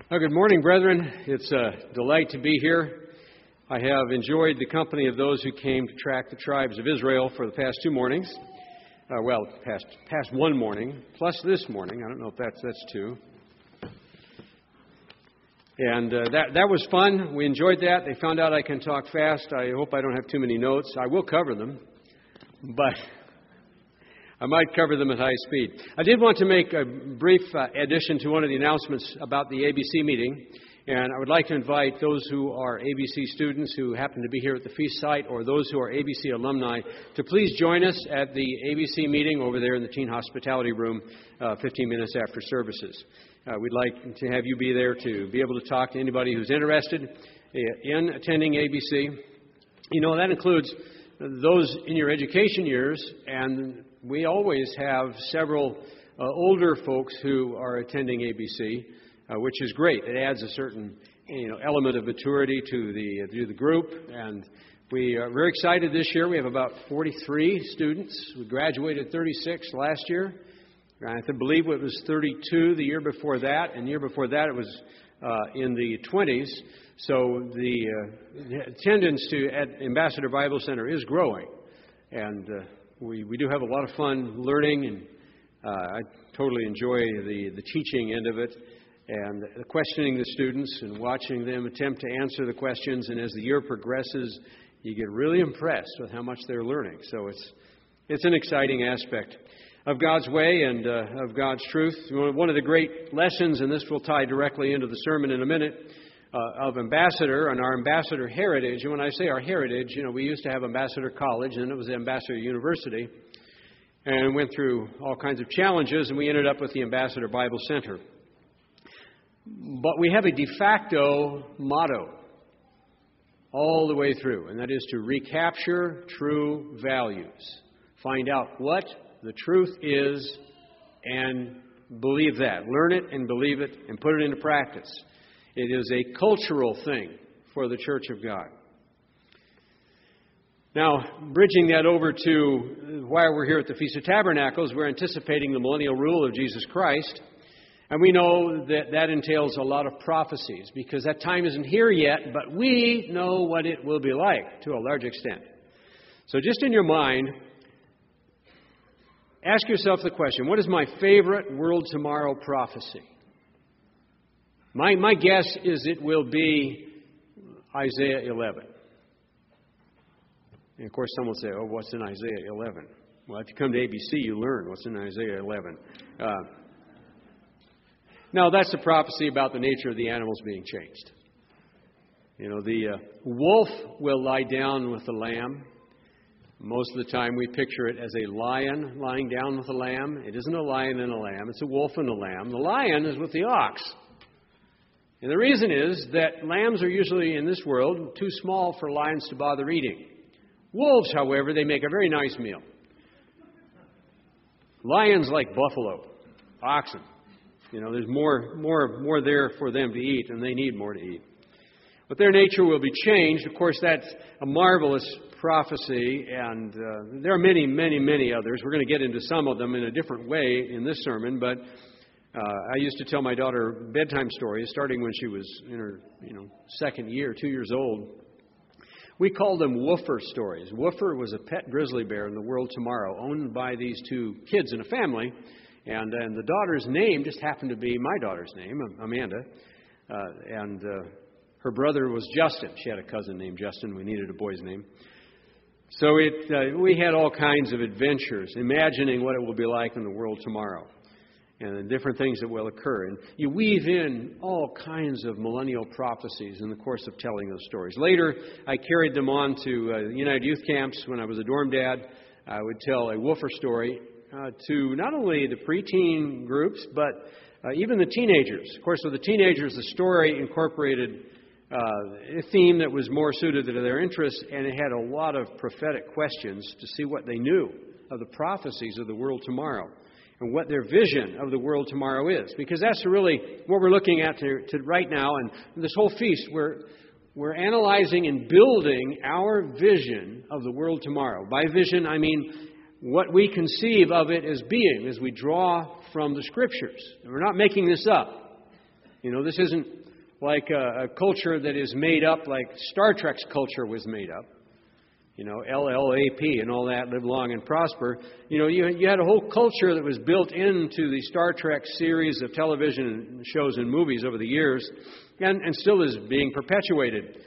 Well, good morning, brethren. It's a delight to be here. I have enjoyed the company of those who came to track the tribes of Israel for the past two mornings. Past one morning, plus this morning. I don't know if that's two. And that was fun. We enjoyed that. They found out I can talk fast. I hope I don't have too many notes. I will cover them, but I might cover them at high speed. I did want to make a brief addition to one of the announcements about the ABC meeting, and I would like to invite those who are ABC students who happen to be here at the feast site or those who are ABC alumni to please join us at the ABC meeting over there in the Teen Hospitality Room 15 minutes after services. We'd like to have you be there to be able to talk to anybody who's interested in attending ABC. You know, that includes those in your education years, and we always have several older folks who are attending ABC, which is great. It adds a certain element of maturity to the group, and we are very excited this year. We have about 43 students. We graduated 36 last year. I believe it was 32 the year before that, and the year before that it was in the 20s. So the attendance at Ambassador Bible Center is growing, and we do have a lot of fun learning, and I totally enjoy the teaching end of it, and questioning the students and watching them attempt to answer the questions. And as the year progresses, you get really impressed with how much they're learning. So it's an exciting aspect of God's way and of God's truth. One of the great lessons, and this will tie directly into the sermon in a minute, of Ambassador and our Ambassador heritage. And when I say our heritage, we used to have Ambassador College, and it was Ambassador University, and went through all kinds of challenges, and we ended up with the Ambassador Bible Center. But we have a de facto motto all the way through, and that is to recapture true values. Find out what the truth is and believe that. Learn it and believe it and put it into practice. It is a cultural thing for the Church of God. Now, bridging that over to why we're here at the Feast of Tabernacles, we're anticipating the millennial rule of Jesus Christ. And we know that entails a lot of prophecies, because that time isn't here yet, but we know what it will be like to a large extent. So just in your mind, ask yourself the question, what is my favorite world tomorrow prophecy? My guess is it will be Isaiah 11. And of course, some will say, what's in Isaiah 11? Well, if you come to ABC, you learn what's in Isaiah 11. Now, that's the prophecy about the nature of the animals being changed. The wolf will lie down with the lamb. Most of the time we picture it as a lion lying down with a lamb. It isn't a lion and a lamb. It's a wolf and a lamb. The lion is with the ox. And the reason is that lambs are usually, in this world, too small for lions to bother eating. Wolves, however, they make a very nice meal. Lions like buffalo, oxen. There's more there for them to eat, and they need more to eat. But their nature will be changed. Of course, that's a marvelous prophecy, and there are many, many, many others. We're going to get into some of them in a different way in this sermon, but I used to tell my daughter bedtime stories starting when she was in her second year, 2 years old. We called them woofer stories. Woofer was a pet grizzly bear in the world tomorrow, owned by these two kids in a family, and the daughter's name just happened to be my daughter's name, Amanda, and her brother was Justin. She had a cousin named Justin. We needed a boy's name. So we had all kinds of adventures, imagining what it will be like in the world tomorrow and the different things that will occur. And you weave in all kinds of millennial prophecies in the course of telling those stories. Later, I carried them on to United Youth Camps. When I was a dorm dad, I would tell a woofer story to not only the preteen groups, but even the teenagers. Of course, with the teenagers, the story incorporated a theme that was more suited to their interests, and it had a lot of prophetic questions to see what they knew of the prophecies of the world tomorrow and what their vision of the world tomorrow is. Because that's really what we're looking at to right now. And this whole feast, we're analyzing and building our vision of the world tomorrow. By vision, I mean what we conceive of it as being as we draw from the Scriptures. And we're not making this up. This isn't like a culture that is made up like Star Trek's culture was made up. LLAP and all that, live long and prosper. You had a whole culture that was built into the Star Trek series of television shows and movies over the years, and still is being perpetuated.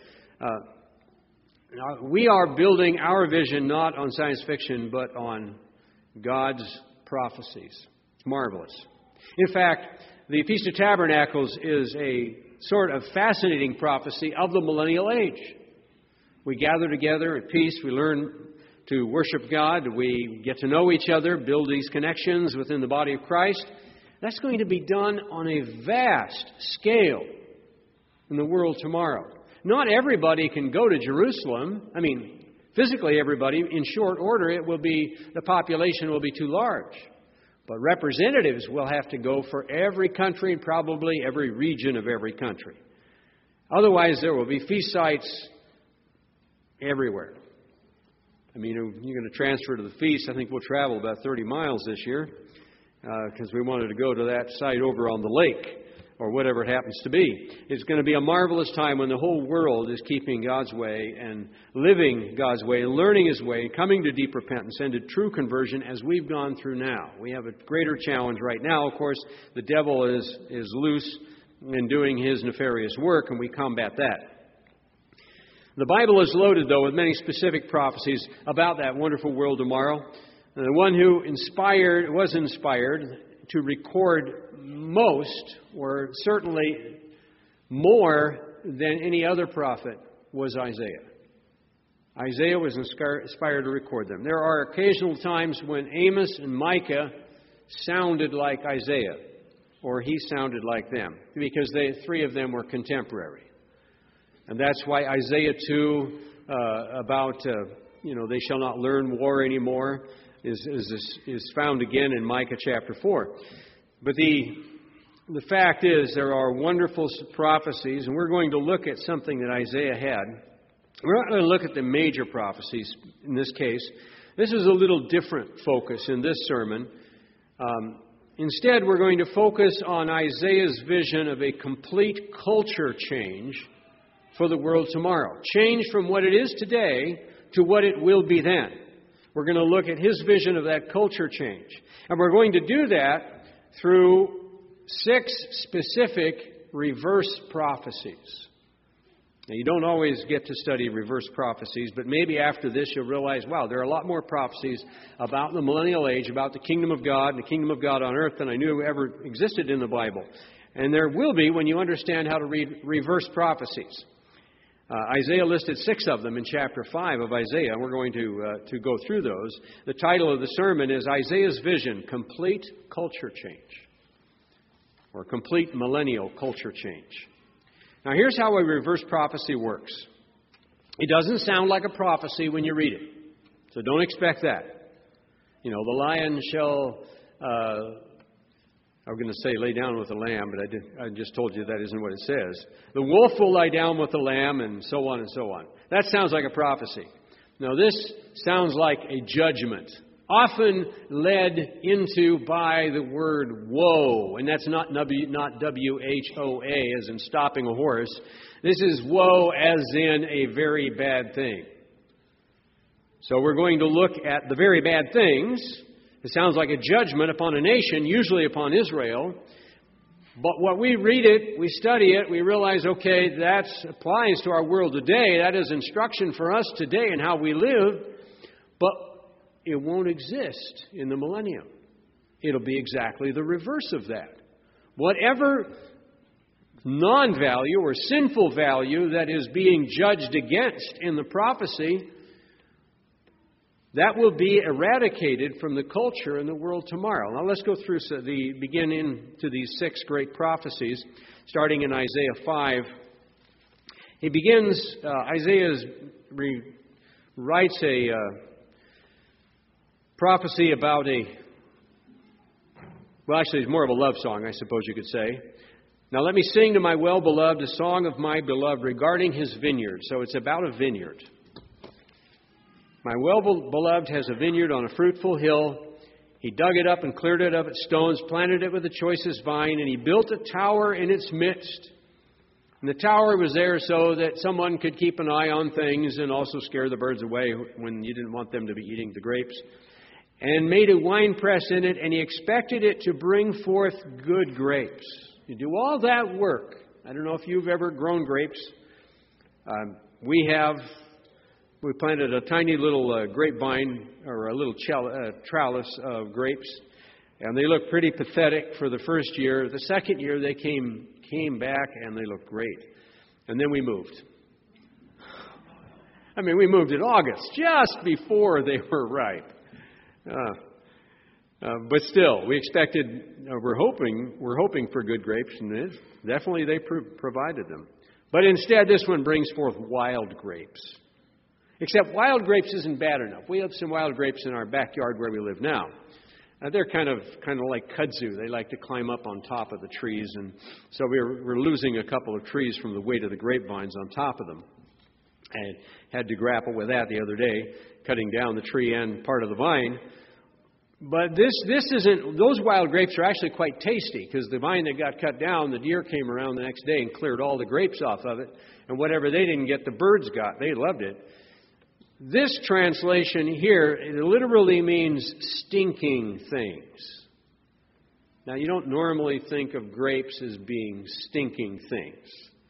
We are building our vision not on science fiction, but on God's prophecies. It's marvelous. In fact, the Feast of Tabernacles is a sort of fascinating prophecy of the millennial age. We gather together at peace. We learn to worship God. We get to know each other, build these connections within the body of Christ. That's going to be done on a vast scale in the world tomorrow. Not everybody can go to Jerusalem. Physically everybody, in short order, the population will be too large. But representatives will have to go for every country and probably every region of every country. Otherwise, there will be feast sites everywhere. You're going to transfer to the feast. I think we'll travel about 30 miles this year because we wanted to go to that site over on the lake or whatever it happens to be. It's going to be a marvelous time when the whole world is keeping God's way and living God's way and learning His way and coming to deep repentance and to true conversion as we've gone through now. We have a greater challenge right now. Of course, the devil is loose and doing his nefarious work, and we combat that. The Bible is loaded, though, with many specific prophecies about that wonderful world tomorrow. And the one who was inspired to record most, or certainly more than any other prophet, was Isaiah. Isaiah was inspired to record them. There are occasional times when Amos and Micah sounded like Isaiah, or he sounded like them, because three of them were contemporary. And that's why Isaiah 2, they shall not learn war anymore, is found again in Micah chapter 4. But the fact is, there are wonderful prophecies, and we're going to look at something that Isaiah had. We're not going to look at the major prophecies in this case. This is a little different focus in this sermon. Instead, we're going to focus on Isaiah's vision of a complete culture change for the world tomorrow. Change from what it is today to what it will be then. We're going to look at his vision of that culture change. And we're going to do that through 6 specific reverse prophecies. Now, you don't always get to study reverse prophecies, but maybe after this you'll realize, wow, there are a lot more prophecies about the millennial age, about the kingdom of God, the kingdom of God on earth than I knew ever existed in the Bible. And there will be when you understand how to read reverse prophecies. Isaiah listed 6 of them in chapter 5 of Isaiah, and we're going to go through those. The title of the sermon is Isaiah's Vision, Complete Culture Change, or Complete Millennial Culture Change. Now, here's how a reverse prophecy works. It doesn't sound like a prophecy when you read it, so don't expect that. The lion shall... I was going to say lay down with the lamb, but I just told you that isn't what it says. The wolf will lie down with the lamb, and so on and so on. That sounds like a prophecy. Now, this sounds like a judgment, often led into by the word woe. And that's not W-H-O-A, as in stopping a horse. This is woe as in a very bad thing. So we're going to look at the very bad things. It sounds like a judgment upon a nation, usually upon Israel. But when we read it, we study it, we realize, okay, that applies to our world today. That is instruction for us today in how we live. But it won't exist in the millennium. It'll be exactly the reverse of that. Whatever non-value or sinful value that is being judged against in the prophecy, that will be eradicated from the culture in the world tomorrow. Now let's go through begin into these 6 great prophecies, starting in Isaiah 5. He begins, Isaiah writes a prophecy about it's more of a love song, I suppose you could say. Now let me sing to my well-beloved a song of my beloved regarding his vineyard. So it's about a vineyard. My well-beloved has a vineyard on a fruitful hill. He dug it up and cleared it of its stones, planted it with the choicest vine, and he built a tower in its midst. And the tower was there so that someone could keep an eye on things and also scare the birds away when you didn't want them to be eating the grapes. And made a winepress in it, and he expected it to bring forth good grapes. You do all that work. I don't know if you've ever grown grapes. We planted a tiny little grapevine, or a little trellis of grapes, and they looked pretty pathetic for the first year. The second year they came back and they looked great. And then we moved. We moved in August, just before they were ripe. But still, we expected, we're hoping for good grapes, and definitely they provided them. But instead, this one brings forth wild grapes. Except wild grapes isn't bad enough. We have some wild grapes in our backyard where we live now. They're kind of like kudzu. They like to climb up on top of the trees, and so we're losing a couple of trees from the weight of the grapevines on top of them. And had to grapple with that the other day, cutting down the tree and part of the vine. But this isn't, those wild grapes are actually quite tasty, because the vine that got cut down, the deer came around the next day and cleared all the grapes off of it, and whatever they didn't get, the birds got. They loved it. This translation here, it literally means stinking things. Now, you don't normally think of grapes as being stinking things.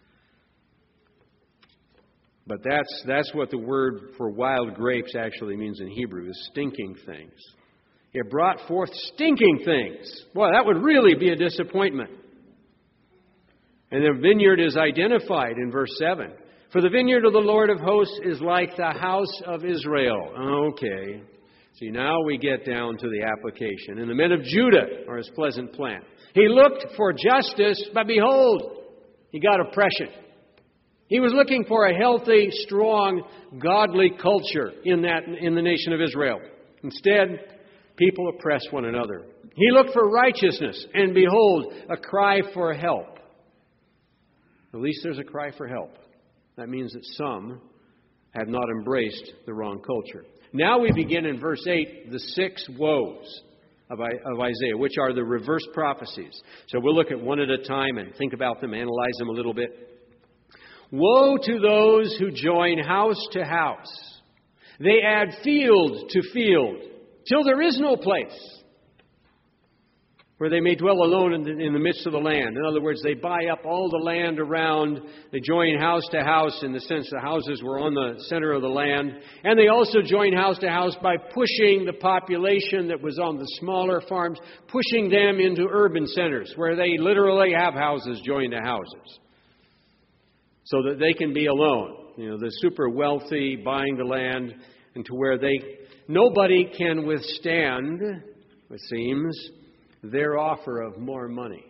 But that's what the word for wild grapes actually means in Hebrew, is stinking things. It brought forth stinking things. Boy, that would really be a disappointment. And the vineyard is identified in verse 7. For the vineyard of the Lord of hosts is like the house of Israel. Okay. See, now we get down to the application. And the men of Judah are his pleasant plant. He looked for justice, but behold, he got oppression. He was looking for a healthy, strong, godly culture in the nation of Israel. Instead, people oppress one another. He looked for righteousness, and behold, a cry for help. At least there's a cry for help. That means that some have not embraced the wrong culture. Now we begin in verse 8, the 6 woes of Isaiah, which are the reverse prophecies. So we'll look at one at a time and think about them, analyze them a little bit. Woe to those who join house to house. They add field to field, till there is no place where they may dwell alone in the midst of the land. In other words, they buy up all the land around. They join house to house in the sense the houses were on the center of the land. And they also join house to house by pushing the population that was on the smaller farms, pushing them into urban centers where they literally have houses joined to houses so that they can be alone. The super wealthy buying the land, and to where nobody can withstand, it seems, their offer of more money.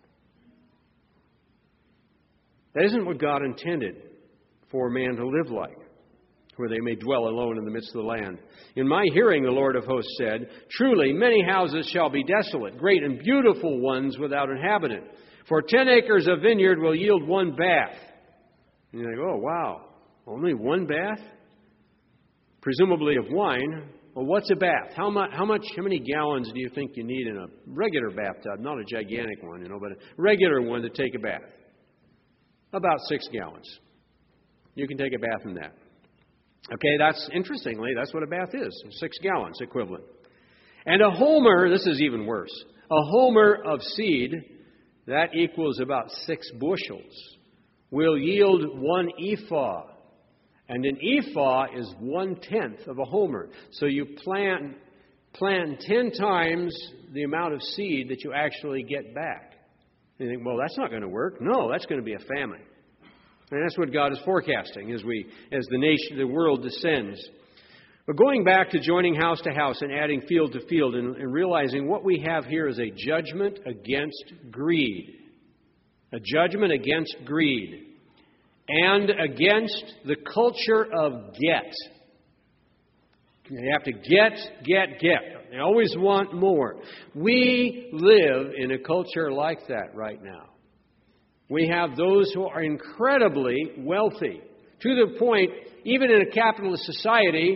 That isn't what God intended for man to live like, where they may dwell alone in the midst of the land. In my hearing, the Lord of hosts said, truly, many houses shall be desolate, great and beautiful ones without inhabitant. For 10 acres of vineyard will yield 1 bath. And you think, oh, wow, only 1 bath? Presumably of wine. Well, what's a bath? How many gallons do you think you need in a regular bathtub? Not a gigantic one, but a regular one to take a bath. About 6 gallons. You can take a bath in that. Okay, interestingly, that's what a bath is. 6 gallons equivalent. And a homer, this is even worse. A homer of seed, that equals about 6 bushels, will yield 1 ephah. And an ephah is 1/10 of a homer. So you plant 10 times the amount of seed that you actually get back. And you think, well, that's not going to work. No, that's going to be a famine. And that's what God is forecasting as the world descends. But going back to joining house to house and adding field to field and realizing what we have here is a judgment against greed. A judgment against greed. And against the culture of get. You have to get. They always want more. We live in a culture like that right now. We have those who are incredibly wealthy, to the point, even in a capitalist society,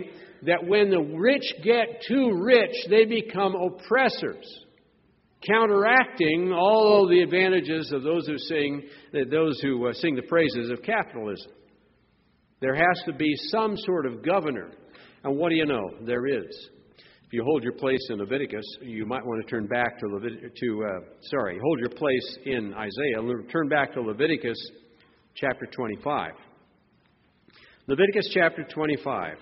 that when the rich get too rich, they become oppressors, counteracting all the advantages of those who sing the praises of capitalism. There has to be some sort of governor. And what do you know? There is. If you hold your place in Leviticus, you might want to turn back to hold your place in Isaiah. Turn back to Leviticus chapter 25. Leviticus chapter 25.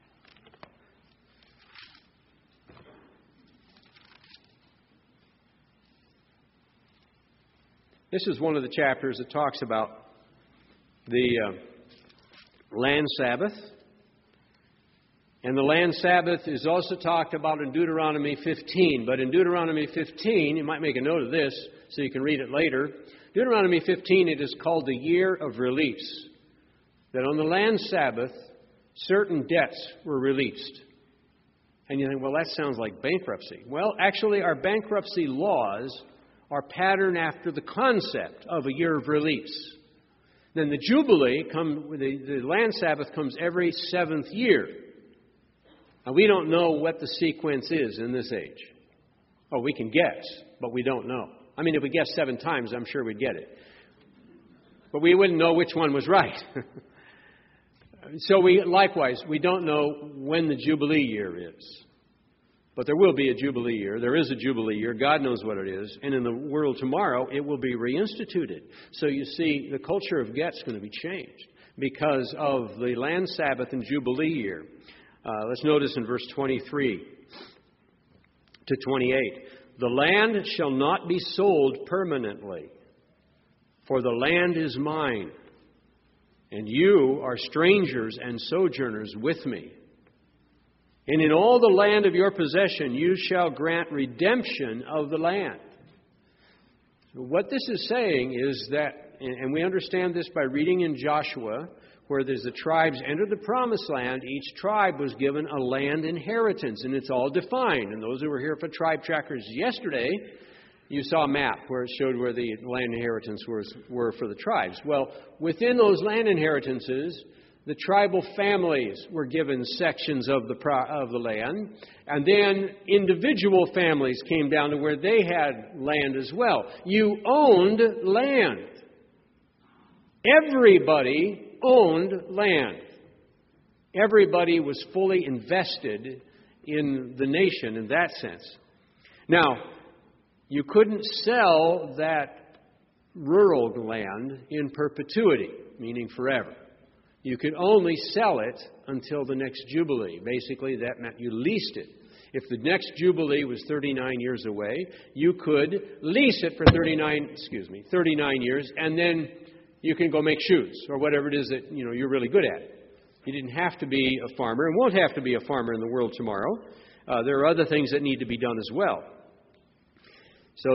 This is one of the chapters that talks about the land Sabbath. And the land Sabbath is also talked about in Deuteronomy 15. But in Deuteronomy 15, you might make a note of this so you can read it later. Deuteronomy 15, it is called the year of release. That on the land Sabbath, certain debts were released. And you think, well, that sounds like bankruptcy. Well, actually, our bankruptcy laws are patterned after the concept of a year of release. Then the Jubilee, the land Sabbath comes every 7th year. Now, we don't know what the sequence is in this age. Oh, we can guess, but we don't know. I mean, if we guess 7 times, I'm sure we'd get it. But we wouldn't know which one was right. So likewise, we don't know when the Jubilee year is. But there will be a Jubilee year. There is a Jubilee year. God knows what it is. And in the world tomorrow, it will be reinstituted. So you see, the culture of get's going to be changed because of the land Sabbath and Jubilee year. Let's notice in verse 23 to 28. The land shall not be sold permanently, for the land is mine, and you are strangers and sojourners with me. And in all the land of your possession you shall grant redemption of the land. What this is saying is that, and we understand this by reading in Joshua, where there's the tribes entered the promised land, each tribe was given a land inheritance, and it's all defined. And those who were here for Tribe Trackers yesterday, you saw a map where it showed where the land inheritance were for the tribes. Well, within those land inheritances, the tribal families were given sections of the land, and then individual families came down to where they had land as well. You owned land. Everybody owned land. Everybody was fully invested in the nation in that sense. Now, you couldn't sell that rural land in perpetuity, meaning forever. You could only sell it until the next Jubilee. Basically, that meant you leased it. If the next Jubilee was 39 years away, you could lease it for 39 years, and then you can go make shoes or whatever it is that you're really good at. You didn't have to be a farmer and won't have to be a farmer in the world tomorrow. There are other things that need to be done as well. So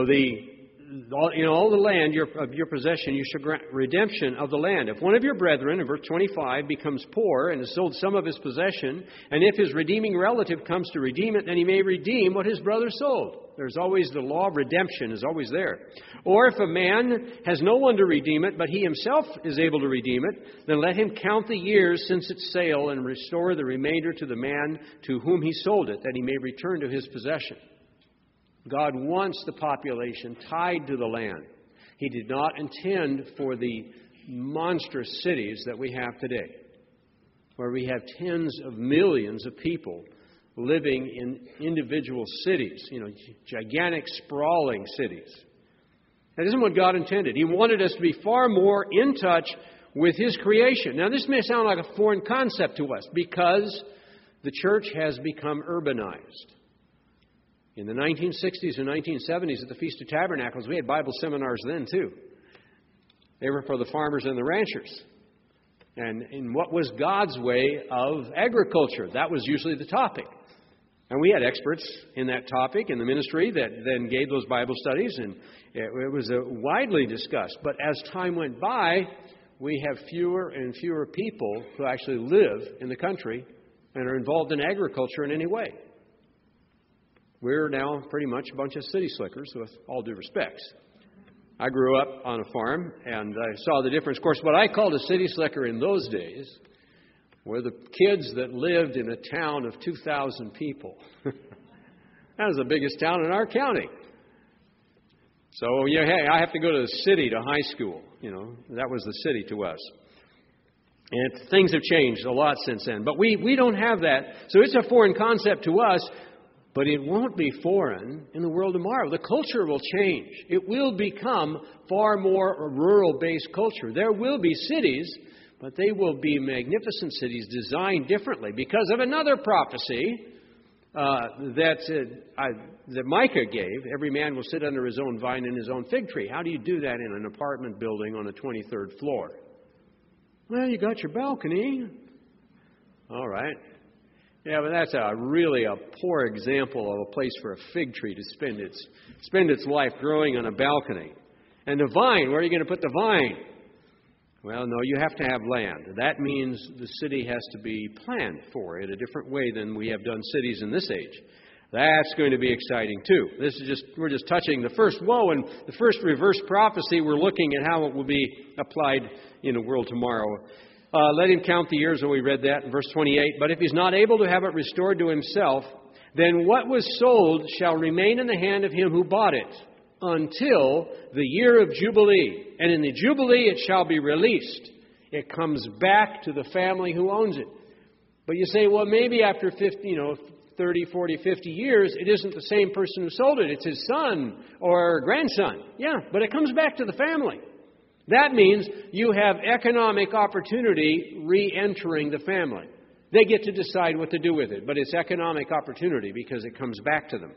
in all the land of your possession, you shall grant redemption of the land. If one of your brethren, in verse 25, becomes poor and has sold some of his possession, and if his redeeming relative comes to redeem it, then he may redeem what his brother sold. There's always the law of redemption is always there. Or if a man has no one to redeem it, but he himself is able to redeem it, then let him count the years since its sale and restore the remainder to the man to whom he sold it, that he may return to his possession. God wants the population tied to the land. He did not intend for the monstrous cities that we have today, where we have tens of millions of people living in individual cities, gigantic, sprawling cities. That isn't what God intended. He wanted us to be far more in touch with His creation. Now, this may sound like a foreign concept to us because the church has become urbanized. In the 1960s and 1970s at the Feast of Tabernacles, we had Bible seminars then too. They were for the farmers and the ranchers. And in what was God's way of agriculture? That was usually the topic. And we had experts in that topic in the ministry that then gave those Bible studies, and it was widely discussed. But as time went by, we have fewer and fewer people who actually live in the country and are involved in agriculture in any way. We're now pretty much a bunch of city slickers, with all due respects. I grew up on a farm, and I saw the difference. Of course, what I called a city slicker in those days were the kids that lived in a town of 2,000 people. That was the biggest town in our county. So, yeah, hey, I have to go to the city to high school. That was the city to us. And things have changed a lot since then. But we don't have that. So it's a foreign concept to us, but it won't be foreign in the world tomorrow. The culture will change. It will become far more a rural-based culture. There will be cities, but they will be magnificent cities designed differently because of another prophecy that Micah gave. Every man will sit under his own vine and his own fig tree. How do you do that in an apartment building on a 23rd floor? Well, you got your balcony. All right. Yeah, but that's really a poor example of a place for a fig tree to spend its life growing on a balcony. And the vine, where are you going to put the vine? Well, no, you have to have land. That means the city has to be planned for in a different way than we have done cities in this age. That's going to be exciting too. We're just touching the first woe and the first reverse prophecy. We're looking at how it will be applied in the world tomorrow. Let him count the years, and we read that in verse 28. But if he's not able to have it restored to himself, then what was sold shall remain in the hand of him who bought it until the year of Jubilee. And in the Jubilee it shall be released. It comes back to the family who owns it. But you say, well, maybe after 30, 40, 50 years, it isn't the same person who sold it. It's his son or grandson. Yeah, but it comes back to the family. That means you have economic opportunity re-entering the family. They get to decide what to do with it, but it's economic opportunity because it comes back to them.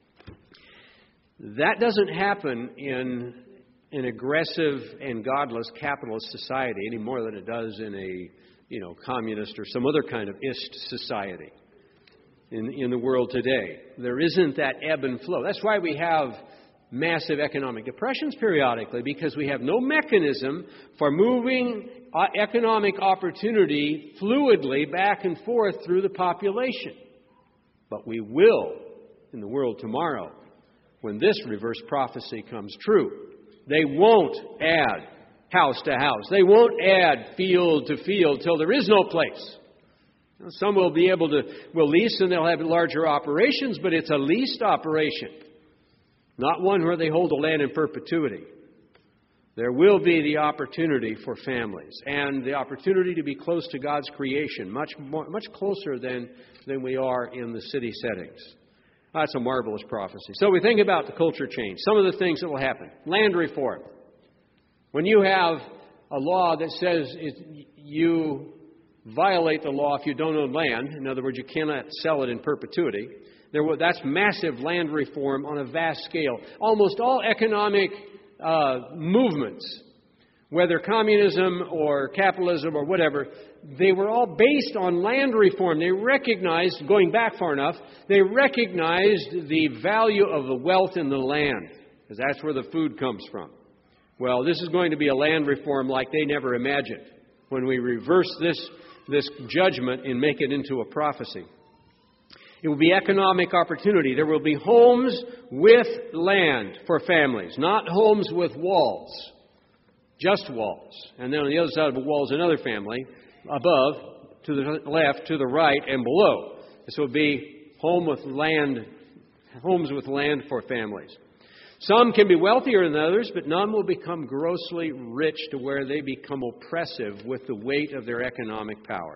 That doesn't happen in an aggressive and godless capitalist society any more than it does in a communist or some other kind of ist society in the world today. There isn't that ebb and flow. That's why we have massive economic depressions periodically, because we have no mechanism for moving economic opportunity fluidly back and forth through the population. But we will in the world tomorrow when this reverse prophecy comes true. They won't add house to house. They won't add field to field till there is no place. Some will lease and they'll have larger operations, but it's a leased operation. Not one where they hold the land in perpetuity. There will be the opportunity for families and the opportunity to be close to God's creation, much closer than we are in the city settings. That's a marvelous prophecy. So we think about the culture change. Some of the things that will happen. Land reform. When you have a law that says you violate the law if you don't own land, in other words, you cannot sell it in perpetuity, that's massive land reform on a vast scale. Almost all economic movements, whether communism or capitalism or whatever, they were all based on land reform. They recognized, going back far enough, they recognized the value of the wealth in the land, because that's where the food comes from. Well, this is going to be a land reform like they never imagined when we reverse this judgment and make it into a prophecy. It will be economic opportunity. There will be homes with land for families, not homes with walls, just walls. And then on the other side of the wall is another family, above, to the left, to the right, and below. This will be homes with land for families. Some can be wealthier than others, but none will become grossly rich to where they become oppressive with the weight of their economic power.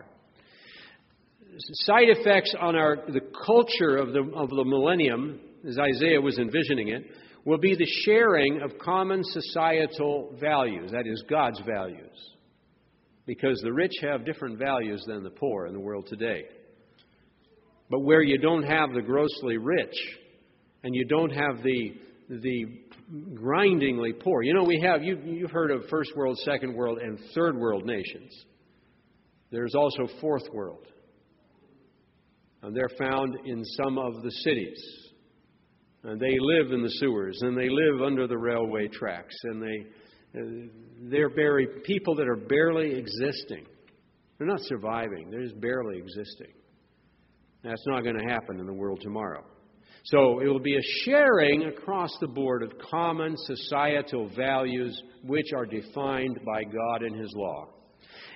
Side effects on the culture of the millennium, as Isaiah was envisioning it, will be the sharing of common societal values, that is, God's values. Because the rich have different values than the poor in the world today. But where you don't have the grossly rich, and you don't have the grindingly poor. You've heard of first world, second world, and third world nations. There's also fourth world. And they're found in some of the cities. And they live in the sewers, and they live under the railway tracks, and they're people that are barely existing. They're not surviving. They're just barely existing. That's not going to happen in the world tomorrow. So it will be a sharing across the board of common societal values which are defined by God and His law.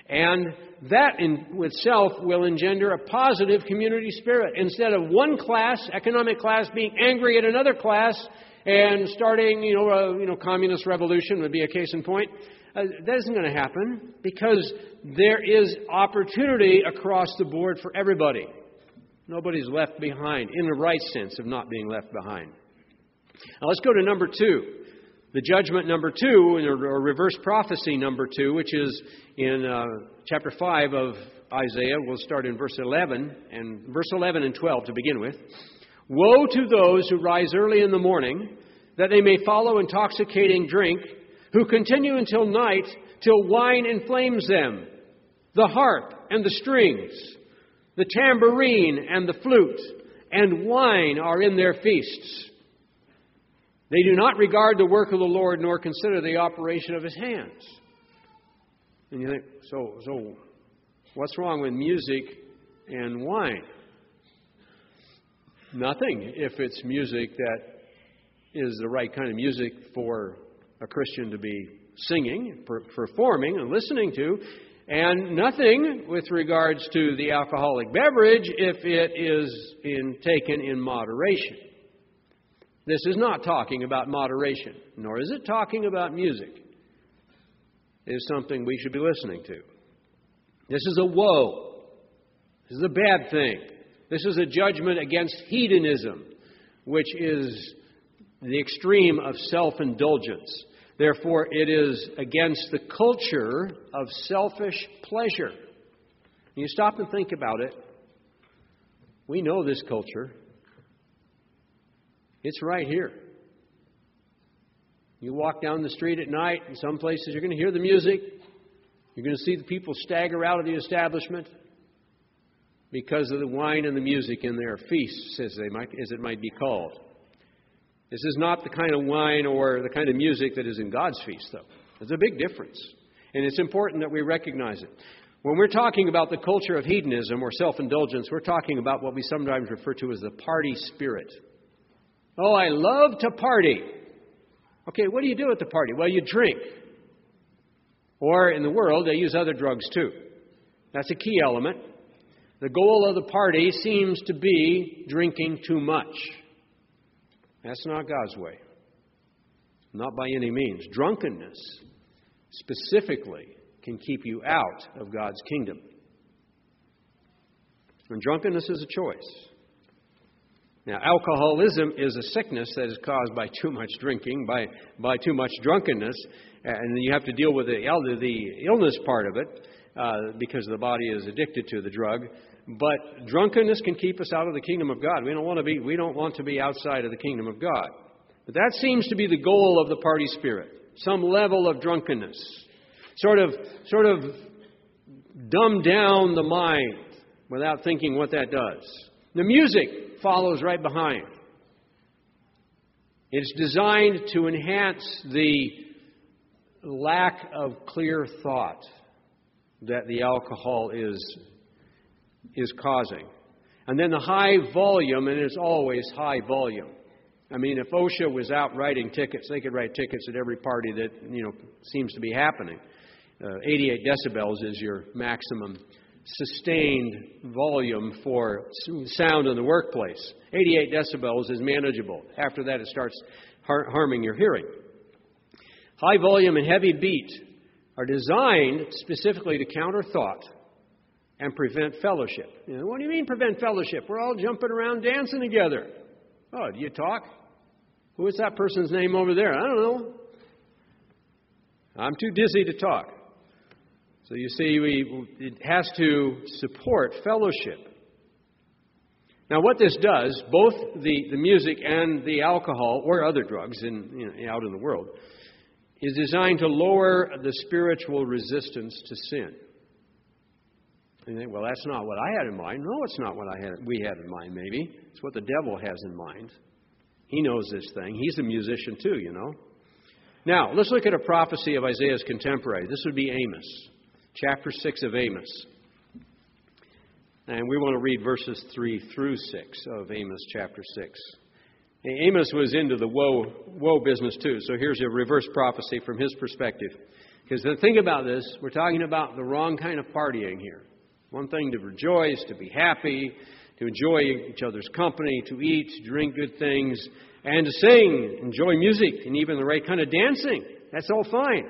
And that in itself will engender a positive community spirit. Instead of one class, economic class, being angry at another class and starting, a communist revolution would be a case in point. That isn't going to happen because there is opportunity across the board for everybody. Nobody's left behind in the right sense of not being left behind. Now let's go to number 2. The judgment number 2, or reverse prophecy number 2, which is in chapter 5 of Isaiah. We'll start in verse 11 and 12 to begin with. Woe to those who rise early in the morning, that they may follow intoxicating drink, who continue until night, till wine inflames them, the harp and the strings, the tambourine and the flute, and wine are in their feasts. They do not regard the work of the Lord, nor consider the operation of His hands. And you think, so what's wrong with music and wine? Nothing, if it's music that is the right kind of music for a Christian to be singing, performing, and listening to. And nothing with regards to the alcoholic beverage if it is taken in moderation. This is not talking about moderation, nor is it talking about music. It is something we should be listening to. This is a woe. This is a bad thing. This is a judgment against hedonism, which is the extreme of self-indulgence. Therefore, it is against the culture of selfish pleasure. You stop and think about it. We know this culture. It's right here. You walk down the street at night, in some places you're going to hear the music. You're going to see the people stagger out of the establishment because of the wine and the music in their feasts, as it might be called. This is not the kind of wine or the kind of music that is in God's feast, though. There's a big difference. And it's important that we recognize it. When we're talking about the culture of hedonism or self-indulgence, we're talking about what we sometimes refer to as the party spirit. Oh, I love to party. Okay, what do you do at the party? Well, you drink. Or in the world, they use other drugs too. That's a key element. The goal of the party seems to be drinking too much. That's not God's way. Not by any means. Drunkenness, specifically, can keep you out of God's kingdom. And drunkenness is a choice. Now, alcoholism is a sickness that is caused by too much drinking, by too much drunkenness, and you have to deal with the illness part of it because the body is addicted to the drug. But drunkenness can keep us out of the kingdom of God. We don't want to be outside of the kingdom of God. But that seems to be the goal of the party spirit. Some level of drunkenness. Sort of dumb down the mind without thinking what that does. The music follows right behind. It's designed to enhance the lack of clear thought that the alcohol is causing. And then the high volume, and it's always high volume. I mean, if OSHA was out writing tickets, they could write tickets at every party that, seems to be happening. 88 decibels is your maximum sustained volume for sound in the workplace. 88 decibels is manageable. After that, it starts harming your hearing. High volume and heavy beat are designed specifically to counter thought and prevent fellowship. What do you mean prevent fellowship? We're all jumping around dancing together. Oh, do you talk? Who is that person's name over there? I don't know. I'm too dizzy to talk. So you see, it has to support fellowship. Now what this does, both the music and the alcohol or other drugs out in the world, is designed to lower the spiritual resistance to sin. And you think, well, that's not what I had in mind. No, it's not what we had in mind, maybe. It's what the devil has in mind. He knows this thing. He's a musician too, Now, let's look at a prophecy of Isaiah's contemporary. This would be Amos, chapter 6 of Amos. And we want to read verses 3 through 6 of Amos chapter 6. Amos was into the woe business too, so here's a reverse prophecy from his perspective. Because think about this, we're talking about the wrong kind of partying here. One thing to rejoice, to be happy, to enjoy each other's company, to eat, to drink good things, and to sing, enjoy music, and even the right kind of dancing. That's all fine.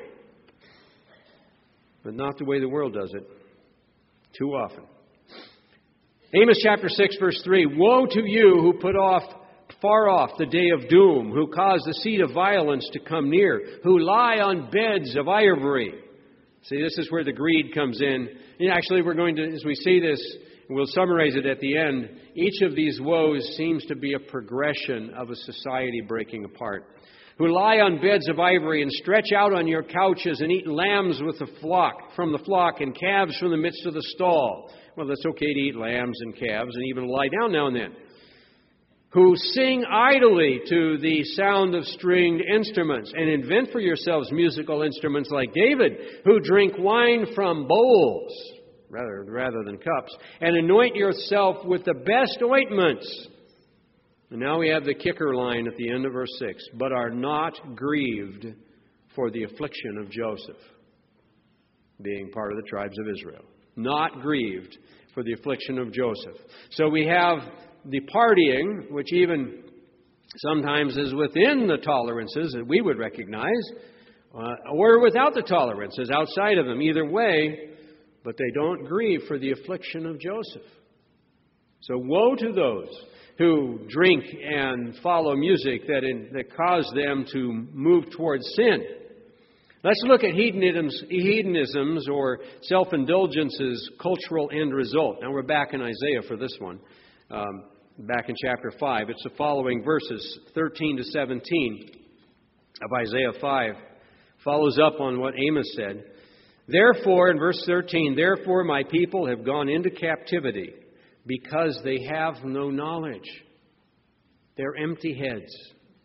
But not the way the world does it too often. Amos chapter 6, verse 3, Woe to you who put far off the day of doom, who cause the seat of violence to come near, who lie on beds of ivory. See, this is where the greed comes in. And actually, we're going to, as we see this, we'll summarize it at the end. Each of these woes seems to be a progression of a society breaking apart. Who lie on beds of ivory and stretch out on your couches and eat lambs from the flock and calves from the midst of the stall. Well, it's okay to eat lambs and calves and even lie down now and then. Who sing idly to the sound of stringed instruments and invent for yourselves musical instruments like David, who drink wine from bowls rather than cups, and anoint yourself with the best ointments. And now we have the kicker line at the end of verse 6, but are not grieved for the affliction of Joseph, being part of the tribes of Israel. Not grieved for the affliction of Joseph. So we have the partying, which even sometimes is within the tolerances that we would recognize, or without the tolerances, outside of them. Either way, but they don't grieve for the affliction of Joseph. So woe to those who drink and follow music that cause them to move towards sin. Let's look at hedonism's or self-indulgence's cultural end result. Now we're back in Isaiah for this one. Back in chapter 5. It's the following verses, 13 to 17 of Isaiah 5. Follows up on what Amos said. Therefore, in verse 13, Therefore my people have gone into captivity because they have no knowledge. They're empty heads.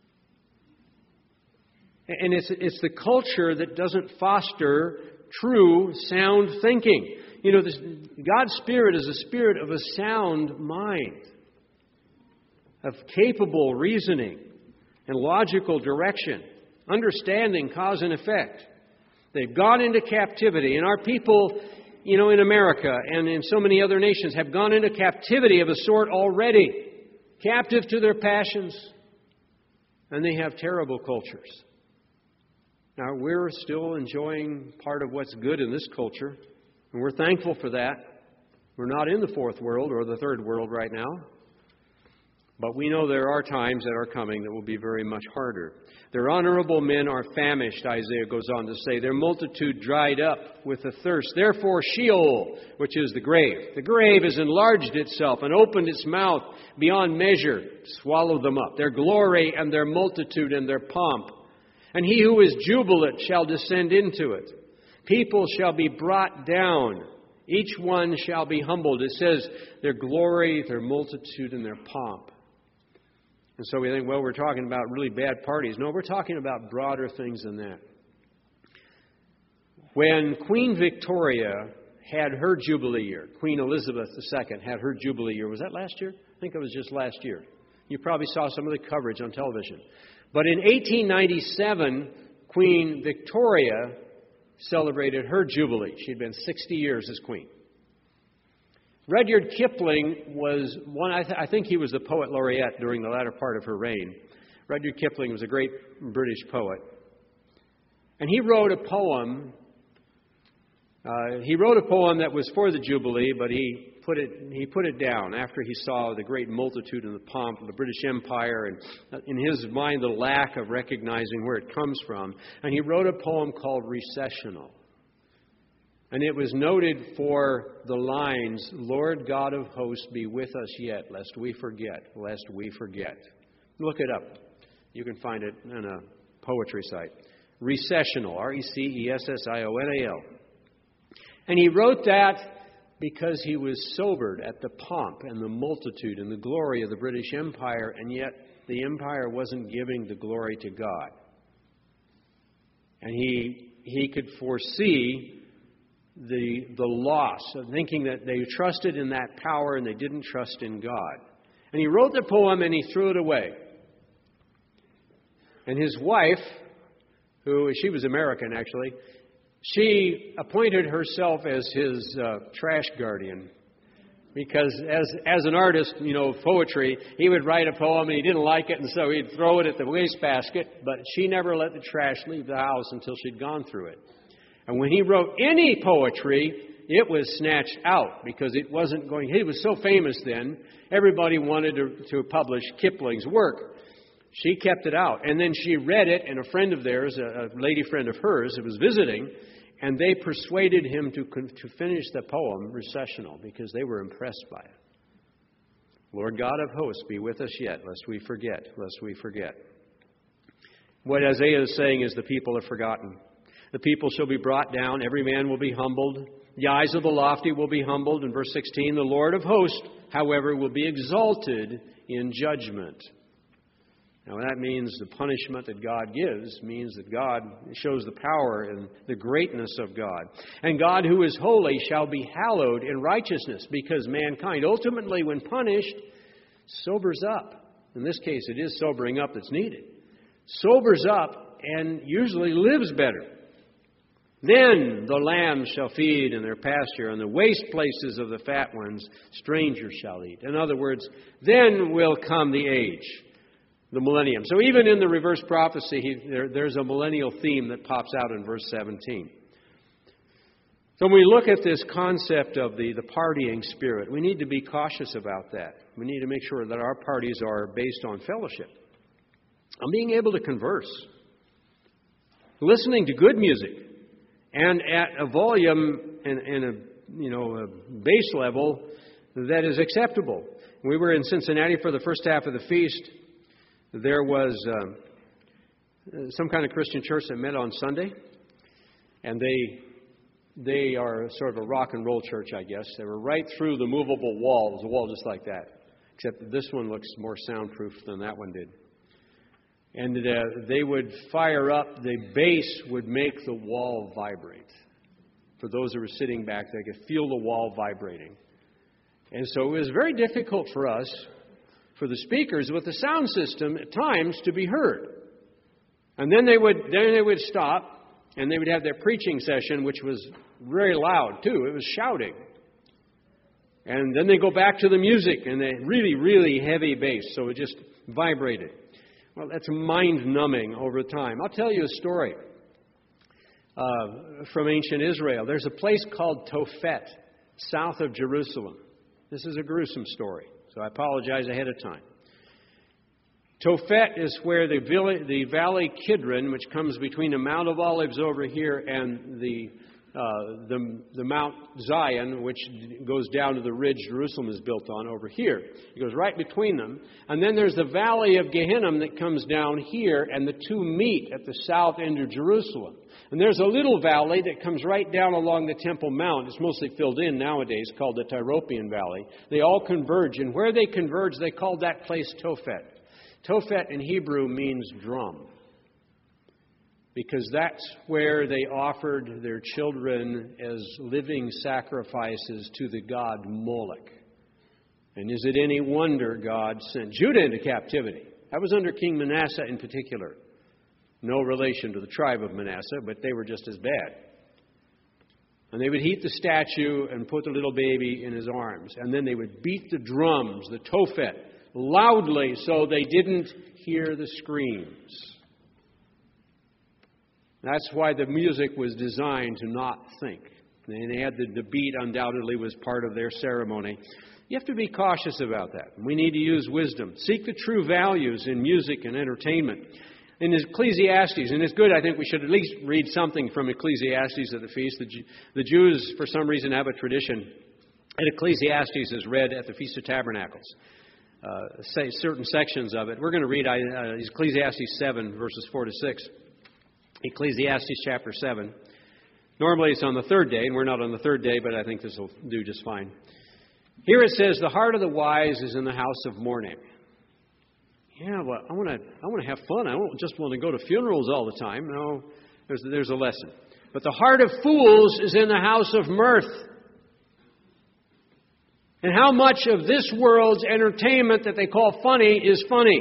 And it's the culture that doesn't foster true, sound thinking. You know, God's Spirit is a spirit of a sound mind, of capable reasoning and logical direction, understanding cause and effect. They've gone into captivity, and our people, in America and in so many other nations have gone into captivity of a sort already, captive to their passions, and they have terrible cultures. Now, we're still enjoying part of what's good in this culture, and we're thankful for that. We're not in the fourth world or the third world right now, but we know there are times that are coming that will be very much harder. Their honorable men are famished, Isaiah goes on to say. Their multitude dried up with a thirst. Therefore Sheol, which is the grave has enlarged itself and opened its mouth beyond measure, swallowed them up. Their glory and their multitude and their pomp. And he who is jubilant shall descend into it. People shall be brought down. Each one shall be humbled. It says their glory, their multitude, and their pomp. And so we think, well, we're talking about really bad parties. No, we're talking about broader things than that. When Queen Victoria had her Jubilee year, Queen Elizabeth II had her Jubilee year. Was that last year? I think it was just last year. You probably saw some of the coverage on television. But in 1897, Queen Victoria celebrated her Jubilee. She'd been 60 years as Queen. Rudyard Kipling was one, I think he was the poet laureate during the latter part of her reign. Rudyard Kipling was a great British poet. And he wrote a poem. That was for the Jubilee, but he put it down after he saw the great multitude and the pomp of the British Empire and in his mind the lack of recognizing where it comes from. And he wrote a poem called Recessional. And it was noted for the lines, Lord God of hosts, be with us yet, lest we forget, lest we forget. Look it up. You can find it in a poetry site. Recessional, Recessional. And he wrote that because he was sobered at the pomp and the multitude and the glory of the British Empire, and yet the empire wasn't giving the glory to God. And he could foresee the loss of thinking that they trusted in that power and they didn't trust in God. And he wrote the poem and he threw it away. And his wife, she was American actually, She appointed herself as his trash guardian. Because as an artist, poetry, he would write a poem and he didn't like it, and so he'd throw it at the wastebasket. But she never let the trash leave the house until she'd gone through it. And when he wrote any poetry, it was snatched out because it wasn't going. He was so famous then, everybody wanted to publish Kipling's work. She kept it out. And then she read it, and a friend of theirs, a lady friend of hers, who was visiting, and they persuaded him to finish the poem recessional because they were impressed by it. Lord God of hosts, be with us yet, lest we forget, lest we forget. What Isaiah is saying is the people are forgotten. The people shall be brought down, every man will be humbled. The eyes of the lofty will be humbled. In verse 16, the Lord of hosts, however, will be exalted in judgment. Now that means the punishment that God gives means that God shows the power and the greatness of God. And God who is holy shall be hallowed in righteousness, because mankind ultimately, when punished, sobers up. In this case, it is sobering up that's needed. Sobers up and usually lives better. Then the lambs shall feed in their pasture, and the waste places of the fat ones strangers shall eat. In other words, then will come the age. The millennium. So even in the reverse prophecy, there's a millennial theme that pops out in verse 17. So when we look at this concept of the partying spirit, we need to be cautious about that. We need to make sure that our parties are based on fellowship, on being able to converse, listening to good music, and at a volume and a base level that is acceptable. We were in Cincinnati for the first half of the feast. There was some kind of Christian church that met on Sunday, and they are sort of a rock and roll church, I guess. They were right through the movable wall. It was a wall just like that, except that this one looks more soundproof than that one did. And they would fire up, the bass would make the wall vibrate. For those who were sitting back, they could feel the wall vibrating. And so it was very difficult for us, for the speakers with the sound system at times, to be heard. And then they would stop, and they would have their preaching session, which was very loud too. It was shouting. And then they go back to the music, and they really, really heavy bass, so it just vibrated. Well, that's mind-numbing over time. I'll tell you a story from ancient Israel. There's a place called Tophet, south of Jerusalem. This is a gruesome story, so I apologize ahead of time. Tophet is where the Valley Kidron, which comes between the Mount of Olives over here and the Mount Zion, which goes down to the ridge Jerusalem is built on over here. It goes right between them. And then there's the Valley of Gehinnom that comes down here, and the two meet at the south end of Jerusalem. And there's a little valley that comes right down along the Temple Mount. It's mostly filled in nowadays, called the Tyropoeon Valley. They all converge, and where they converge, they called that place Tophet. Tophet in Hebrew means drum, because that's where they offered their children as living sacrifices to the god Moloch. And is it any wonder God sent Judah into captivity? That was under King Manasseh in particular. No relation to the tribe of Manasseh, but they were just as bad. And they would heat the statue and put the little baby in his arms. And then they would beat the drums, the Tophet, loudly so they didn't hear the screams. That's why the music was designed to not think. And they had the beat undoubtedly was part of their ceremony. You have to be cautious about that. We need to use wisdom. Seek the true values in music and entertainment. In Ecclesiastes, and it's good, I think we should at least read something from Ecclesiastes at the feast. The Jews, for some reason, have a tradition. And Ecclesiastes is read at the Feast of Tabernacles. Say certain sections of it. We're going to read Ecclesiastes 7, verses 4 to 6. Ecclesiastes chapter 7. Normally it's on the third day, and we're not on the third day, but I think this will do just fine. Here it says, "The heart of the wise is in the house of mourning." Yeah, well, I want to have fun. I don't just want to go to funerals all the time. No, there's a lesson. But the heart of fools is in the house of mirth. And how much of this world's entertainment that they call funny is funny?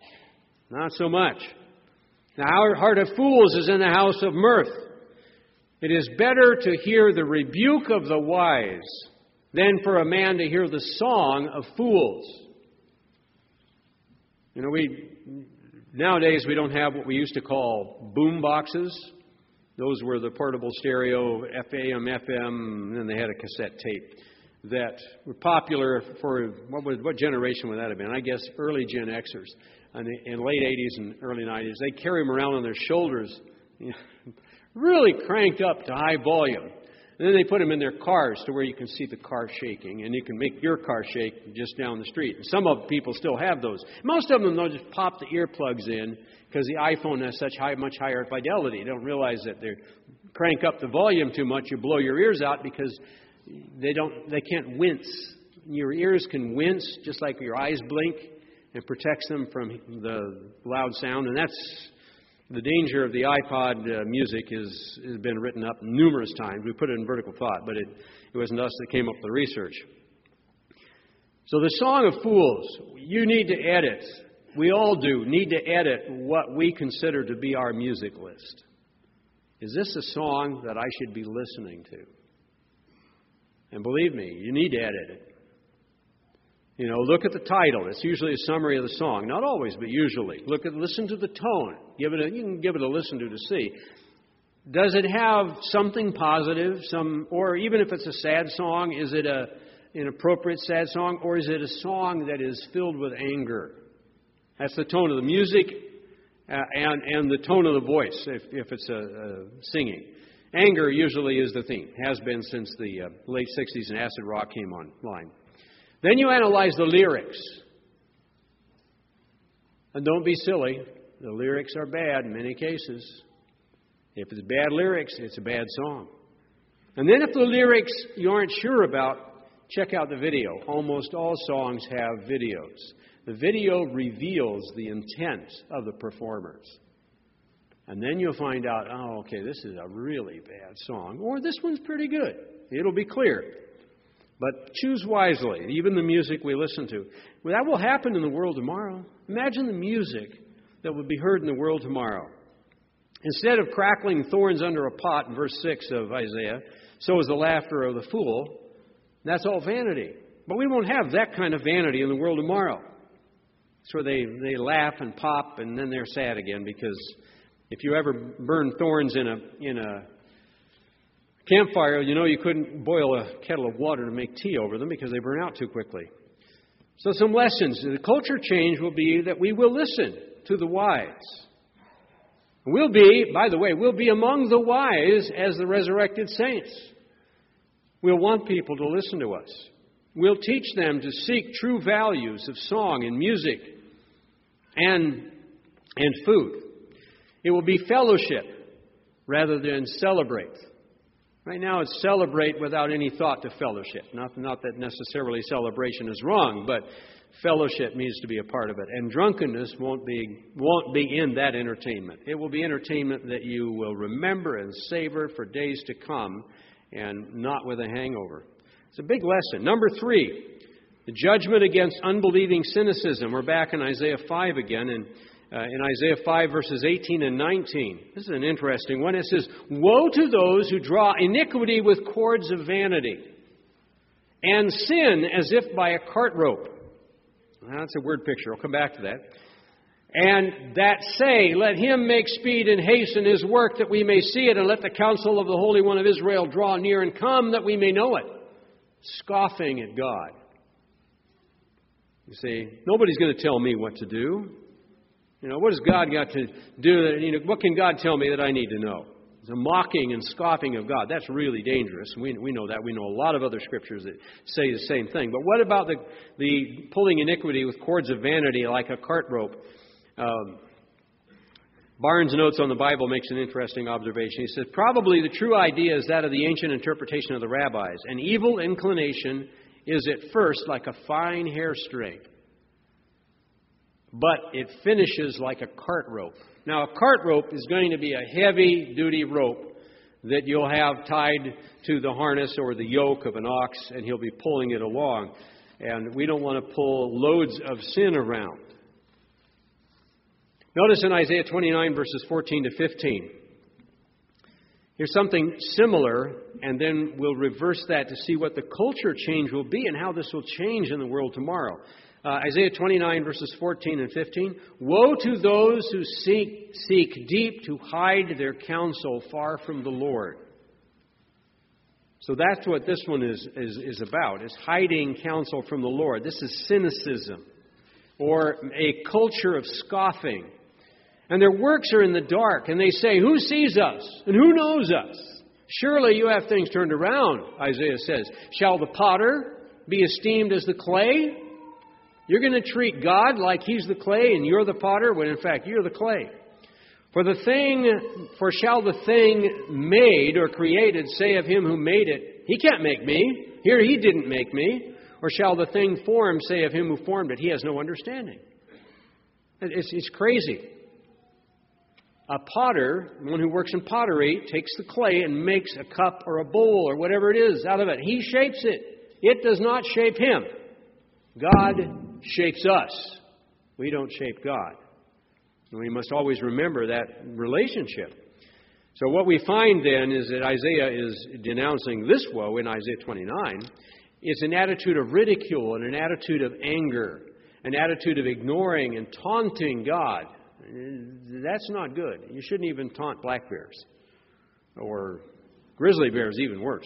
Not so much. The heart of fools is in the house of mirth. It is better to hear the rebuke of the wise than for a man to hear the song of fools. You know, nowadays we don't have what we used to call boom boxes. Those were the portable stereo, AM, FM, and then they had a cassette tape that were popular for, what generation would that have been? I guess early Gen Xers. In late 80s and early 90s. They carry them around on their shoulders, really cranked up to high volume. And then they put them in their cars to where you can see the car shaking, and you can make your car shake just down the street. And some of people still have those. Most of them, they'll just pop the earplugs in because the iPhone has much higher fidelity. They don't realize that they crank up the volume too much, you blow your ears out because they can't wince. Your ears can wince just like your eyes blink, and protects them from the loud sound. And that's the danger of the iPod music has been written up numerous times. We put it in Vertical Thought, but it wasn't us that came up with the research. So the Song of Fools, you need to edit. We all do need to edit what we consider to be our music list. Is this a song that I should be listening to? And believe me, you need to edit it. You know, look at the title. It's usually a summary of the song. Not always, but usually. Listen to the tone. You can give it a listen to see. Does it have something positive? Or even if it's a sad song, is it an appropriate sad song? Or is it a song that is filled with anger? That's the tone of the music and the tone of the voice, if it's singing. Anger usually is the theme. Has been since the late 60s and acid rock came online. Then you analyze the lyrics. And don't be silly. The lyrics are bad in many cases. If it's bad lyrics, it's a bad song. And then if the lyrics you aren't sure about, check out the video. Almost all songs have videos. The video reveals the intent of the performers. And then you'll find out, oh, okay, this is a really bad song. Or this one's pretty good. It'll be clear. But choose wisely, even the music we listen to. Well, that will happen in the world tomorrow. Imagine the music that would be heard in the world tomorrow. Instead of crackling thorns under a pot, in verse 6 of Isaiah, so is the laughter of the fool. That's all vanity. But we won't have that kind of vanity in the world tomorrow. It's where they laugh and pop and then they're sad again, because if you ever burn thorns in a campfire, you know you couldn't boil a kettle of water to make tea over them because they burn out too quickly. So some lessons. The culture change will be that we will listen to the wise. We'll be among the wise as the resurrected saints. We'll want people to listen to us. We'll teach them to seek true values of song and music and food. It will be fellowship rather than celebrate. Right now it's celebrate without any thought to fellowship. Not that necessarily celebration is wrong, but fellowship needs to be a part of it. And drunkenness won't be in that entertainment. It will be entertainment that you will remember and savor for days to come, and not with a hangover. It's a big lesson. Number 3, the judgment against unbelieving cynicism. We're back in Isaiah 5 again, and in Isaiah 5, verses 18 and 19. This is an interesting one. It says, "Woe to those who draw iniquity with cords of vanity, and sin as if by a cart rope." Now, that's a word picture. I'll come back to that. "And that say, let him make speed and hasten his work, that we may see it, and let the counsel of the Holy One of Israel draw near and come, that we may know it." Scoffing at God. You see, nobody's going to tell me what to do. You know, what has God got to do? What can God tell me that I need to know? It's a mocking and scoffing of God. That's really dangerous. We know that. We know a lot of other scriptures that say the same thing. But what about the pulling iniquity with cords of vanity like a cart rope? Barnes' Notes on the Bible makes an interesting observation. He says, probably the true idea is that of the ancient interpretation of the rabbis. An evil inclination is at first like a fine hair string, but it finishes like a cart rope. Now, a cart rope is going to be a heavy-duty rope that you'll have tied to the harness or the yoke of an ox, and he'll be pulling it along. And we don't want to pull loads of sin around. Notice in Isaiah 29, verses 14 to 15. Here's something similar, and then we'll reverse that to see what the culture change will be and how this will change in the world tomorrow. Isaiah 29, verses 14 and 15. Woe to those who seek deep to hide their counsel far from the Lord. So that's what this one is about, is hiding counsel from the Lord. This is cynicism, or a culture of scoffing. And their works are in the dark, and they say, who sees us, and who knows us? Surely you have things turned around, Isaiah says. Shall the potter be esteemed as the clay? You're going to treat God like He's the clay, and you're the potter, when in fact you're the clay. For shall the thing made or created say of Him who made it, He can't make me. Here, He didn't make me. Or shall the thing formed say of Him who formed it, He has no understanding. It's crazy. A potter, one who works in pottery, takes the clay and makes a cup or a bowl or whatever it is out of it. He shapes it. It does not shape him. God shapes us. We don't shape God. And we must always remember that relationship. So what we find then is that Isaiah is denouncing this woe in Isaiah 29. It's an attitude of ridicule and an attitude of anger, an attitude of ignoring and taunting God. That's not good. You shouldn't even taunt black bears or grizzly bears, even worse.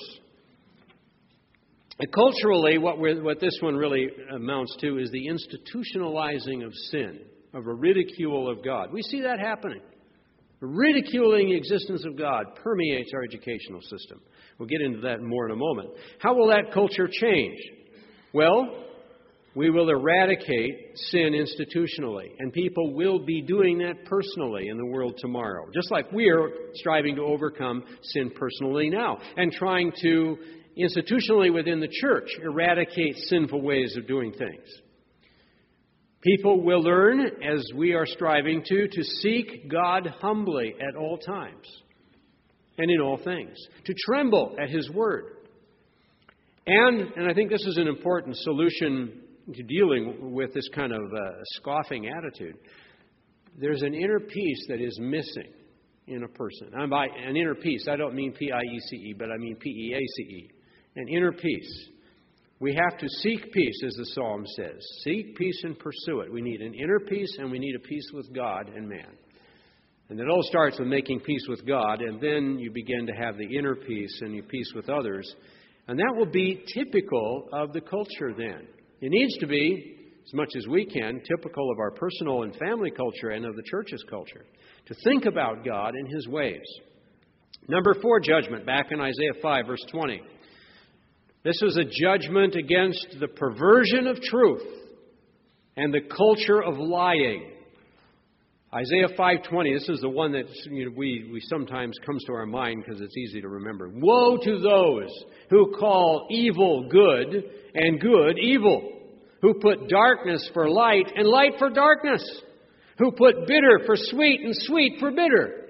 And culturally, what this one really amounts to is the institutionalizing of sin, of a ridicule of God. We see that happening. Ridiculing the existence of God permeates our educational system. We'll get into that more in a moment. How will that culture change? Well, we will eradicate sin institutionally, and people will be doing that personally in the world tomorrow, just like we are striving to overcome sin personally now and trying to, institutionally within the church, eradicate sinful ways of doing things. People will learn, as we are striving to seek God humbly at all times and in all things, to tremble at His Word. And I think this is an important solution to dealing with this kind of scoffing attitude. There's an inner peace that is missing in a person. And by an inner peace, I don't mean P-I-E-C-E, but I mean P-E-A-C-E. An inner peace. We have to seek peace, as the psalm says. Seek peace and pursue it. We need an inner peace, and we need a peace with God and man. And it all starts with making peace with God, and then you begin to have the inner peace and your peace with others. And that will be typical of the culture then. It needs to be, as much as we can, typical of our personal and family culture and of the church's culture, to think about God and His ways. Number 4, judgment, back in Isaiah 5, verse 20. This was a judgment against the perversion of truth and the culture of lying. Isaiah 5:20, this is the one that we sometimes comes to our mind because it's easy to remember. Woe to those who call evil good and good evil, who put darkness for light and light for darkness, who put bitter for sweet and sweet for bitter.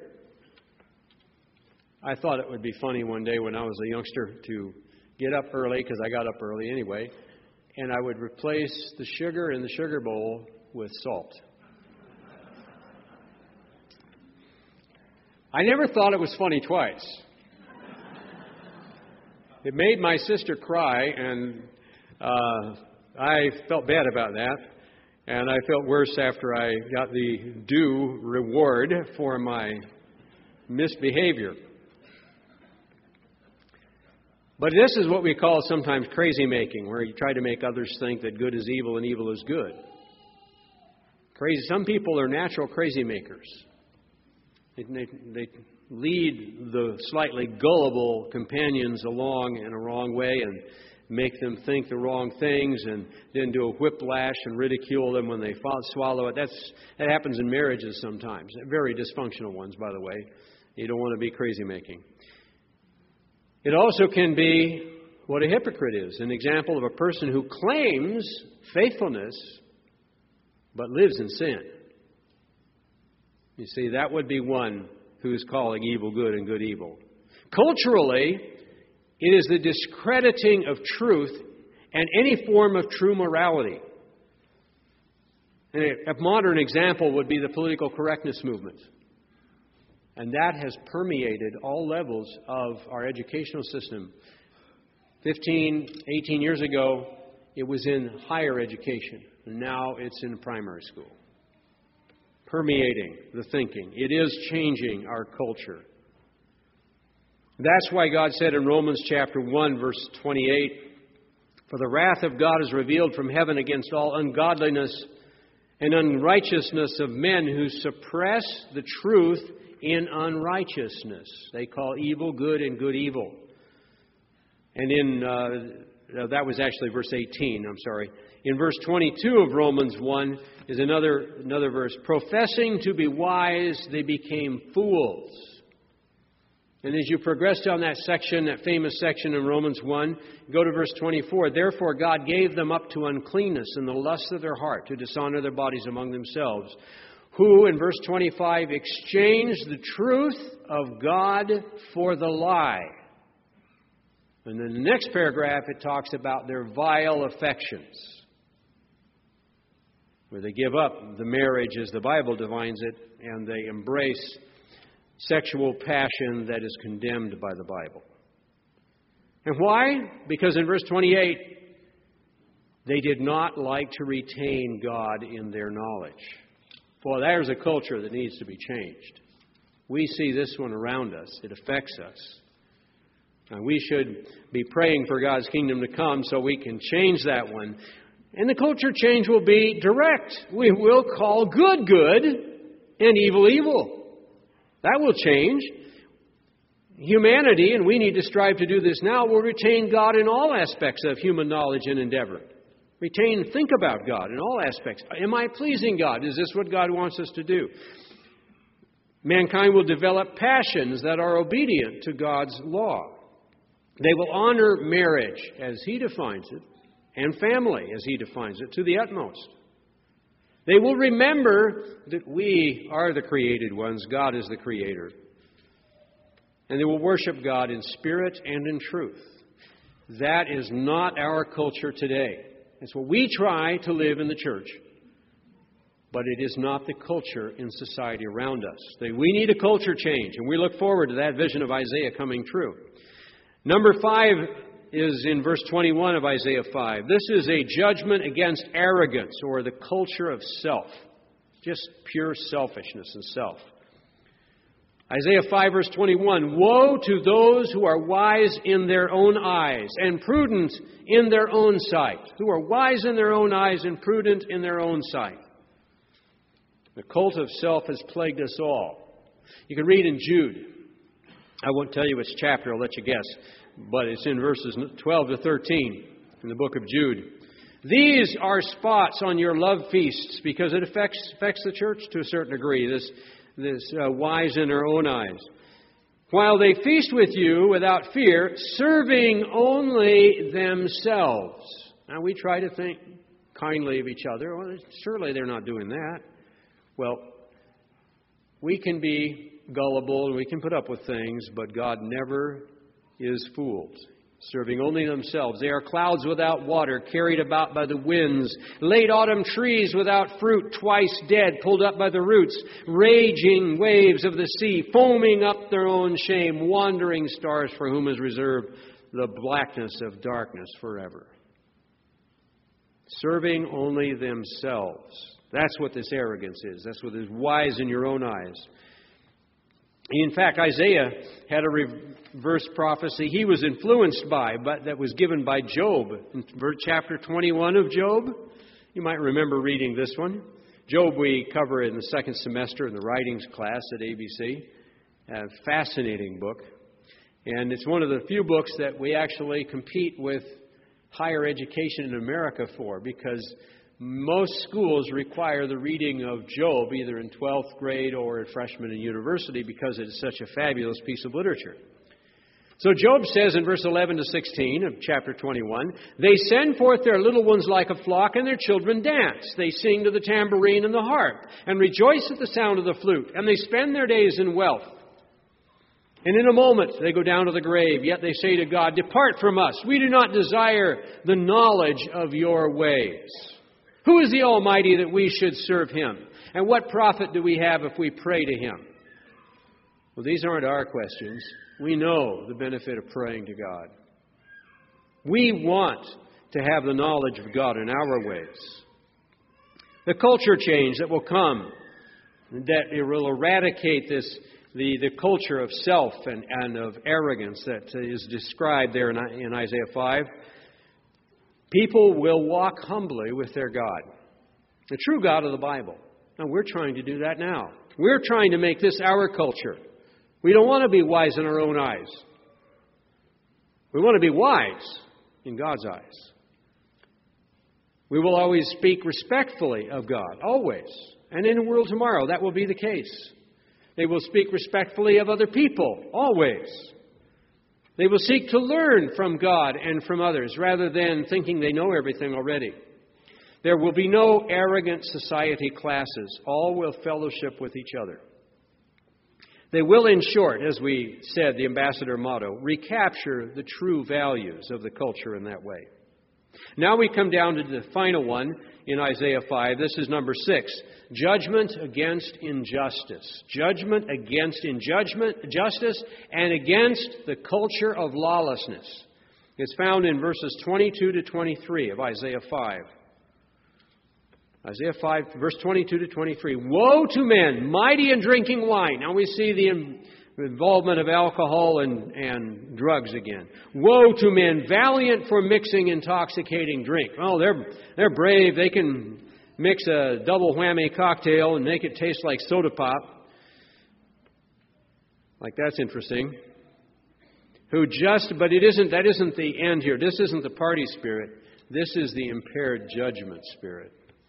I thought it would be funny one day when I was a youngster to get up early, because I got up early anyway, and I would replace the sugar in the sugar bowl with salt. I never thought it was funny twice. It made my sister cry, and I felt bad about that. And I felt worse after I got the due reward for my misbehavior. But this is what we call sometimes crazy making, where you try to make others think that good is evil and evil is good. Crazy. Some people are natural crazy makers. They lead the slightly gullible companions along in a wrong way and make them think the wrong things, and then do a whiplash and ridicule them when they swallow it. That happens in marriages sometimes. Very dysfunctional ones, by the way. You don't want to be crazy making. It also can be what a hypocrite is, an example of a person who claims faithfulness but lives in sin. You see, that would be one who is calling evil good and good evil. Culturally, it is the discrediting of truth and any form of true morality. And a modern example would be the political correctness movement. And that has permeated all levels of our educational system. 15, 18 years ago, it was in higher education. And now it's in primary school. Permeating the thinking. It is changing our culture. That's why God said in Romans chapter 1, verse 28, "For the wrath of God is revealed from heaven against all ungodliness and unrighteousness of men who suppress the truth in unrighteousness." They call evil good and good evil. And that was actually verse 18, I'm sorry. In verse 22 of Romans 1 is another verse. "Professing to be wise, they became fools." And as you progress down that section, that famous section in Romans 1, go to verse 24. "Therefore God gave them up to uncleanness in the lust of their heart, to dishonor their bodies among themselves, who," in verse 25, "exchanged the truth of God for the lie." And in the next paragraph, it talks about their vile affections, where they give up the marriage as the Bible defines it, and they embrace sexual passion that is condemned by the Bible. And why? Because in verse 28, they did not like to retain God in their knowledge. Well, there's a culture that needs to be changed. We see this one around us. It affects us. And we should be praying for God's kingdom to come so we can change that one. And the culture change will be direct. We will call good good and evil evil. That will change. Humanity, and we need to strive to do this now, will retain God in all aspects of human knowledge and endeavor. Think about God in all aspects. Am I pleasing God? Is this what God wants us to do? Mankind will develop passions that are obedient to God's law. They will honor marriage as He defines it, and family as He defines it, to the utmost. They will remember that we are the created ones. God is the Creator. And they will worship God in spirit and in truth. That is not our culture today. It's what we try to live in the church. But it is not the culture in society around us. We need a culture change, and we look forward to that vision of Isaiah coming true. Number 5 is in verse 21 of Isaiah 5. This is a judgment against arrogance, or the culture of self. Just pure selfishness and self. Isaiah 5 verse 21. "Woe to those who are wise in their own eyes and prudent in their own sight." Who are wise in their own eyes and prudent in their own sight. The cult of self has plagued us all. You can read in Jude. I won't tell you which chapter, I'll let you guess. But it's in verses 12 to 13 in the book of Jude. "These are spots on your love feasts," because it affects the church to a certain degree, this wise in their own eyes. "While they feast with you without fear, serving only themselves." Now we try to think kindly of each other. Well, surely they're not doing that. Well, we can be gullible and we can put up with things, but God never is fooled. Serving only themselves. "They are clouds without water, carried about by the winds, late autumn trees without fruit, twice dead, pulled up by the roots, raging waves of the sea, foaming up their own shame, wandering stars for whom is reserved the blackness of darkness forever." Serving only themselves. That's what this arrogance is. That's what is wise in your own eyes. In fact, Isaiah had a reverse prophecy he was influenced by, but that was given by Job. In chapter 21 of Job, you might remember reading this one. Job we cover in the second semester in the writings class at ABC. A fascinating book. And it's one of the few books that we actually compete with higher education in America for, because most schools require the reading of Job either in 12th grade or at freshman and university because it is such a fabulous piece of literature. So Job says in verse 11 to 16 of chapter 21, "They send forth their little ones like a flock, and their children dance. They sing to the tambourine and the harp, and rejoice at the sound of the flute, and they spend their days in wealth. And in a moment they go down to the grave, yet they say to God, 'Depart from us. We do not desire the knowledge of your ways.' Who is the Almighty that we should serve Him? And what profit do we have if we pray to Him?" Well, these aren't our questions. We know the benefit of praying to God. We want to have the knowledge of God in our ways. The culture change that will come, that it will eradicate the culture of self and of arrogance that is described there in Isaiah 5. People will walk humbly with their God, the true God of the Bible. And we're trying to do that now. We're trying to make this our culture. We don't want to be wise in our own eyes. We want to be wise in God's eyes. We will always speak respectfully of God, always. And in the world tomorrow, that will be the case. They will speak respectfully of other people, always. They will seek to learn from God and from others, rather than thinking they know everything already. There will be no arrogant society classes. All will fellowship with each other. They will, in short, as we said, the ambassador motto, recapture the true values of the culture in that way. Now we come down to the final one in Isaiah 5. This is number 6. Judgment against injustice. Judgment against injustice and against the culture of lawlessness. It's found in verses 22 to 23 of Isaiah 5. Isaiah 5, verse 22 to 23. Woe to men, mighty in drinking wine. Now we see the involvement of alcohol and drugs again. Woe to men, valiant for mixing intoxicating drink. Oh, they're brave. They can mix a double whammy cocktail and make it taste like soda pop. Like, that's interesting. But that isn't the end here. This isn't the party spirit. This is the impaired judgment spirit.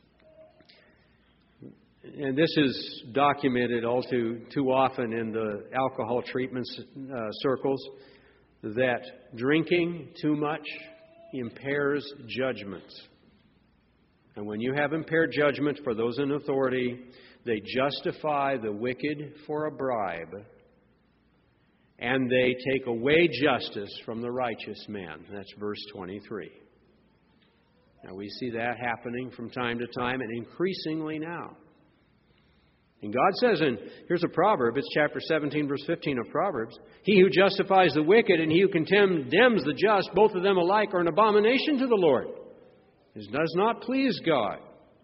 And this is documented all too often in the alcohol treatment circles, that drinking too much impairs judgment. And when you have impaired judgment for those in authority, they justify the wicked for a bribe, and they take away justice from the righteous man. That's verse 23. Now we see that happening from time to time, and increasingly now. And God says, and here's a proverb, it's chapter 17, verse 15 of Proverbs, he who justifies the wicked and he who condemns the just, both of them alike are an abomination to the Lord. This does not please God.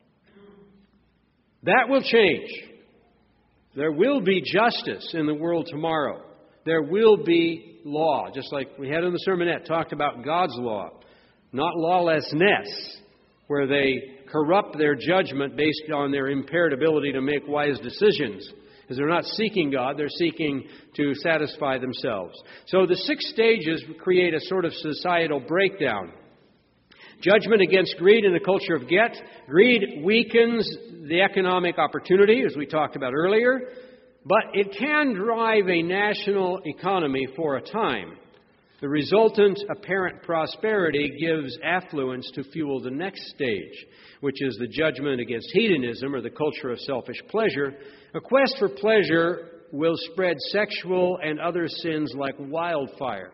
That will change. There will be justice in the world tomorrow. There will be law, just like we had in the sermonette, talked about God's law, not lawlessness, where they corrupt their judgment based on their impaired ability to make wise decisions. Because they're not seeking God, they're seeking to satisfy themselves. So the 6 stages create a sort of societal breakdown. Judgment against greed in the culture of get. Greed weakens the economic opportunity, as we talked about earlier, but it can drive a national economy for a time. The resultant apparent prosperity gives affluence to fuel the next stage, which is the judgment against hedonism, or the culture of selfish pleasure. A quest for pleasure will spread sexual and other sins like wildfire.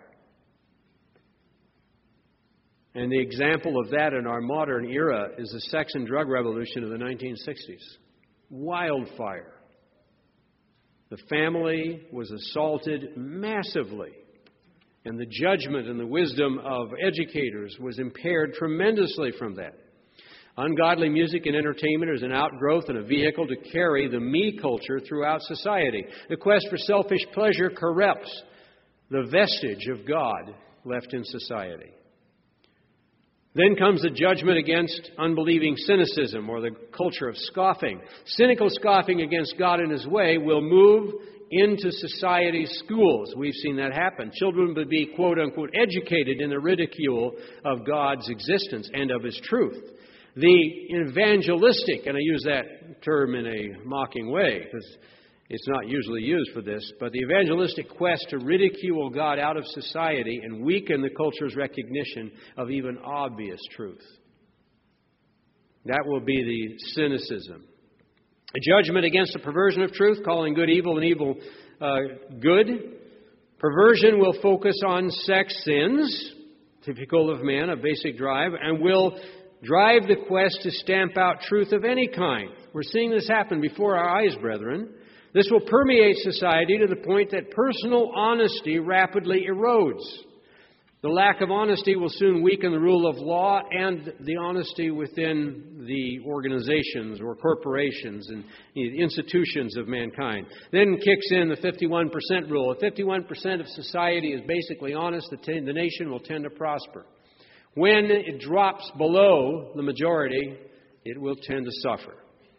And the example of that in our modern era is the sex and drug revolution of the 1960s. Wildfire. The family was assaulted massively. And the judgment and the wisdom of educators was impaired tremendously from that. Ungodly music and entertainment is an outgrowth and a vehicle to carry the me culture throughout society. The quest for selfish pleasure corrupts the vestige of God left in society. Then comes the judgment against unbelieving cynicism, or the culture of scoffing. Cynical scoffing against God and His way will move into society's schools. We've seen that happen. Children would be, quote unquote, educated in the ridicule of God's existence and of His truth. The evangelistic, and I use that term in a mocking way because it's not usually used for this, but the evangelistic quest to ridicule God out of society and weaken the culture's recognition of even obvious truth. That will be the cynicism. A judgment against the perversion of truth, calling good evil and evil good. Perversion will focus on sex sins, typical of man, a basic drive, and will drive the quest to stamp out truth of any kind. We're seeing this happen before our eyes, brethren. This will permeate society to the point that personal honesty rapidly erodes. The lack of honesty will soon weaken the rule of law and the honesty within the organizations or corporations and institutions of mankind. Then kicks in the 51% rule. If 51% of society is basically honest, the nation will tend to prosper. When it drops below the majority, it will tend to suffer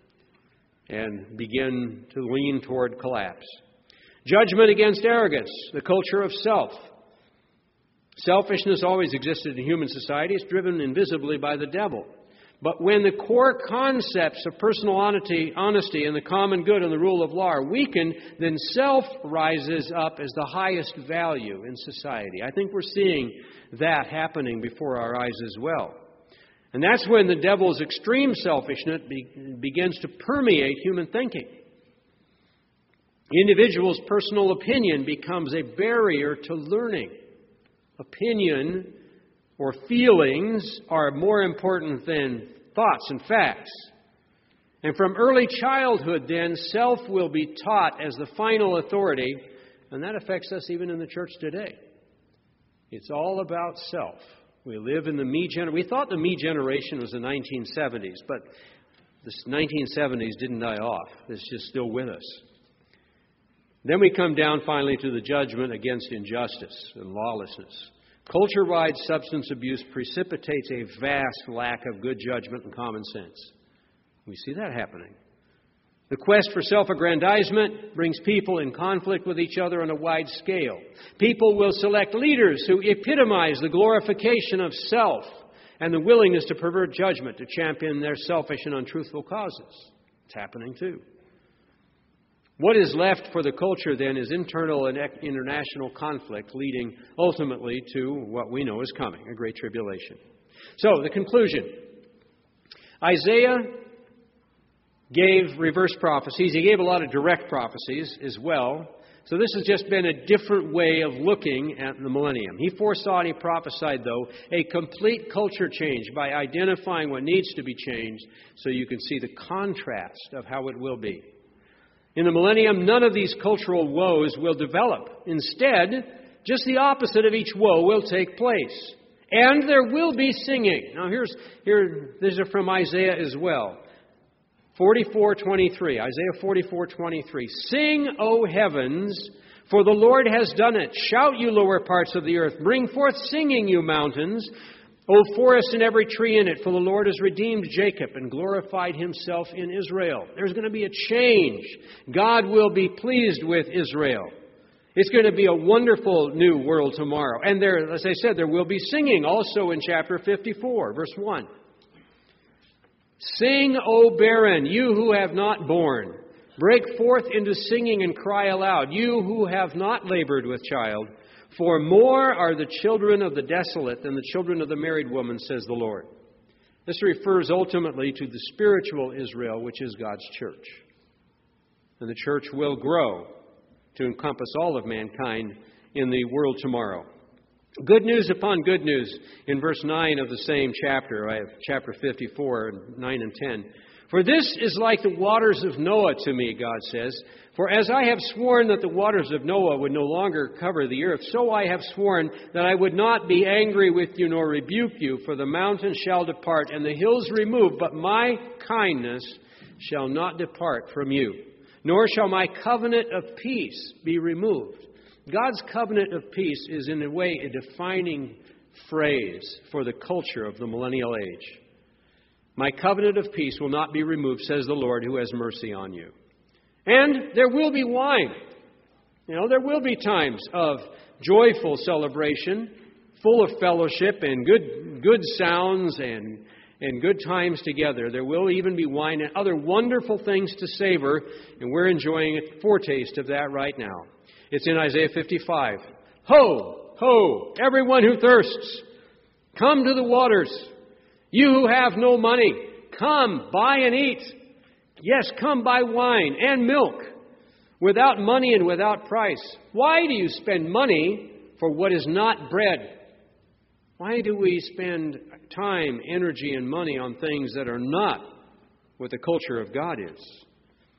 and begin to lean toward collapse. Judgment against arrogance, the culture of self. Selfishness always existed in human society. It's driven invisibly by the devil. But when the core concepts of personal honesty and the common good and the rule of law are weakened, then self rises up as the highest value in society. I think we're seeing that happening before our eyes as well. And that's when the devil's extreme selfishness begins to permeate human thinking. The individual's personal opinion becomes a barrier to learning. Opinion or feelings are more important than thoughts and facts. And from early childhood, then, self will be taught as the final authority, and that affects us even in the church today. It's all about self. We live in the me generation. We thought the me generation was the 1970s, but the 1970s didn't die off. It's just still with us. Then we come down finally to the judgment against injustice and lawlessness. Culture-wide substance abuse precipitates a vast lack of good judgment and common sense. We see that happening. The quest for self-aggrandizement brings people in conflict with each other on a wide scale. People will select leaders who epitomize the glorification of self and the willingness to pervert judgment to champion their selfish and untruthful causes. It's happening too. What is left for the culture then is internal and international conflict, leading ultimately to what we know is coming, a great tribulation. So, the conclusion. Isaiah gave reverse prophecies. He gave a lot of direct prophecies as well. So this has just been a different way of looking at the millennium. He foresaw and he prophesied, though, a complete culture change by identifying what needs to be changed so you can see the contrast of how it will be. In the millennium, none of these cultural woes will develop. Instead, just the opposite of each woe will take place. And there will be singing. Now these are from Isaiah as well. 44:23, Isaiah 44:23. Sing, O heavens, for the Lord has done it. Shout, you lower parts of the earth. Bring forth singing, you mountains. O forest and every tree in it, for the Lord has redeemed Jacob and glorified himself in Israel. There's going to be a change. God will be pleased with Israel. It's going to be a wonderful new world tomorrow. And there, as I said, there will be singing also in chapter 54, verse 1. Sing, O barren, you who have not borne. Break forth into singing and cry aloud, you who have not labored with child. For more are the children of the desolate than the children of the married woman, says the Lord. This refers ultimately to the spiritual Israel, which is God's church. And the church will grow to encompass all of mankind in the world tomorrow. Good news upon good news in verse 9 of the same chapter. I have chapter 54, 9 and 10. For this is like the waters of Noah to me, God says. For as I have sworn that the waters of Noah would no longer cover the earth, so I have sworn that I would not be angry with you nor rebuke you, for the mountains shall depart and the hills remove, but my kindness shall not depart from you, nor shall my covenant of peace be removed. God's covenant of peace is in a way a defining phrase for the culture of the millennial age. My covenant of peace will not be removed, says the Lord, who has mercy on you. And there will be wine. There will be times of joyful celebration, full of fellowship and good sounds and good times together. There will even be wine and other wonderful things to savor, and we're enjoying a foretaste of that right now. It's in Isaiah 55. Ho, ho, everyone who thirsts, come to the waters. You who have no money, come, buy and eat. Yes, come buy wine and milk without money and without price. Why do you spend money for what is not bread? Why do we spend time, energy, and money on things that are not what the culture of God is?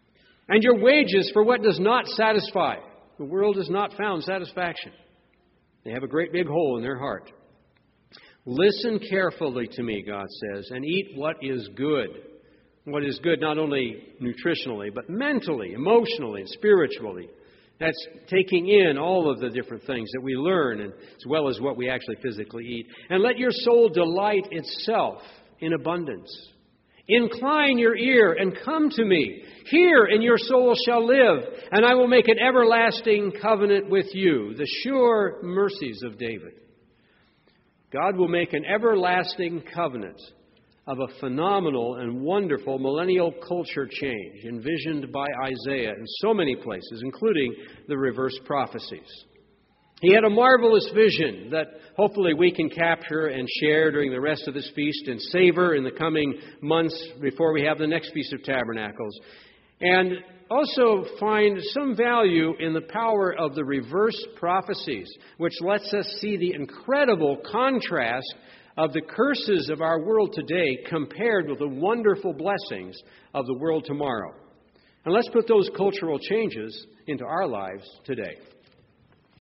and your wages for what does not satisfy. The world has not found satisfaction. They have a great big hole in their heart. Listen carefully to me, God says, and eat what is good. What is good not only nutritionally, but mentally, emotionally, and spiritually. That's taking in all of the different things that we learn, and as well as what we actually physically eat. And let your soul delight itself in abundance. Incline your ear and come to me. Hear, and your soul shall live, and I will make an everlasting covenant with you. The sure mercies of David. God will make an everlasting covenant of a phenomenal and wonderful millennial culture change envisioned by Isaiah in so many places, including the reverse prophecies. He had a marvelous vision that hopefully we can capture and share during the rest of this feast and savor in the coming months before we have the next Feast of Tabernacles. And also find some value in the power of the reverse prophecies, which lets us see the incredible contrast of the curses of our world today compared with the wonderful blessings of the world tomorrow. And let's put those cultural changes into our lives today.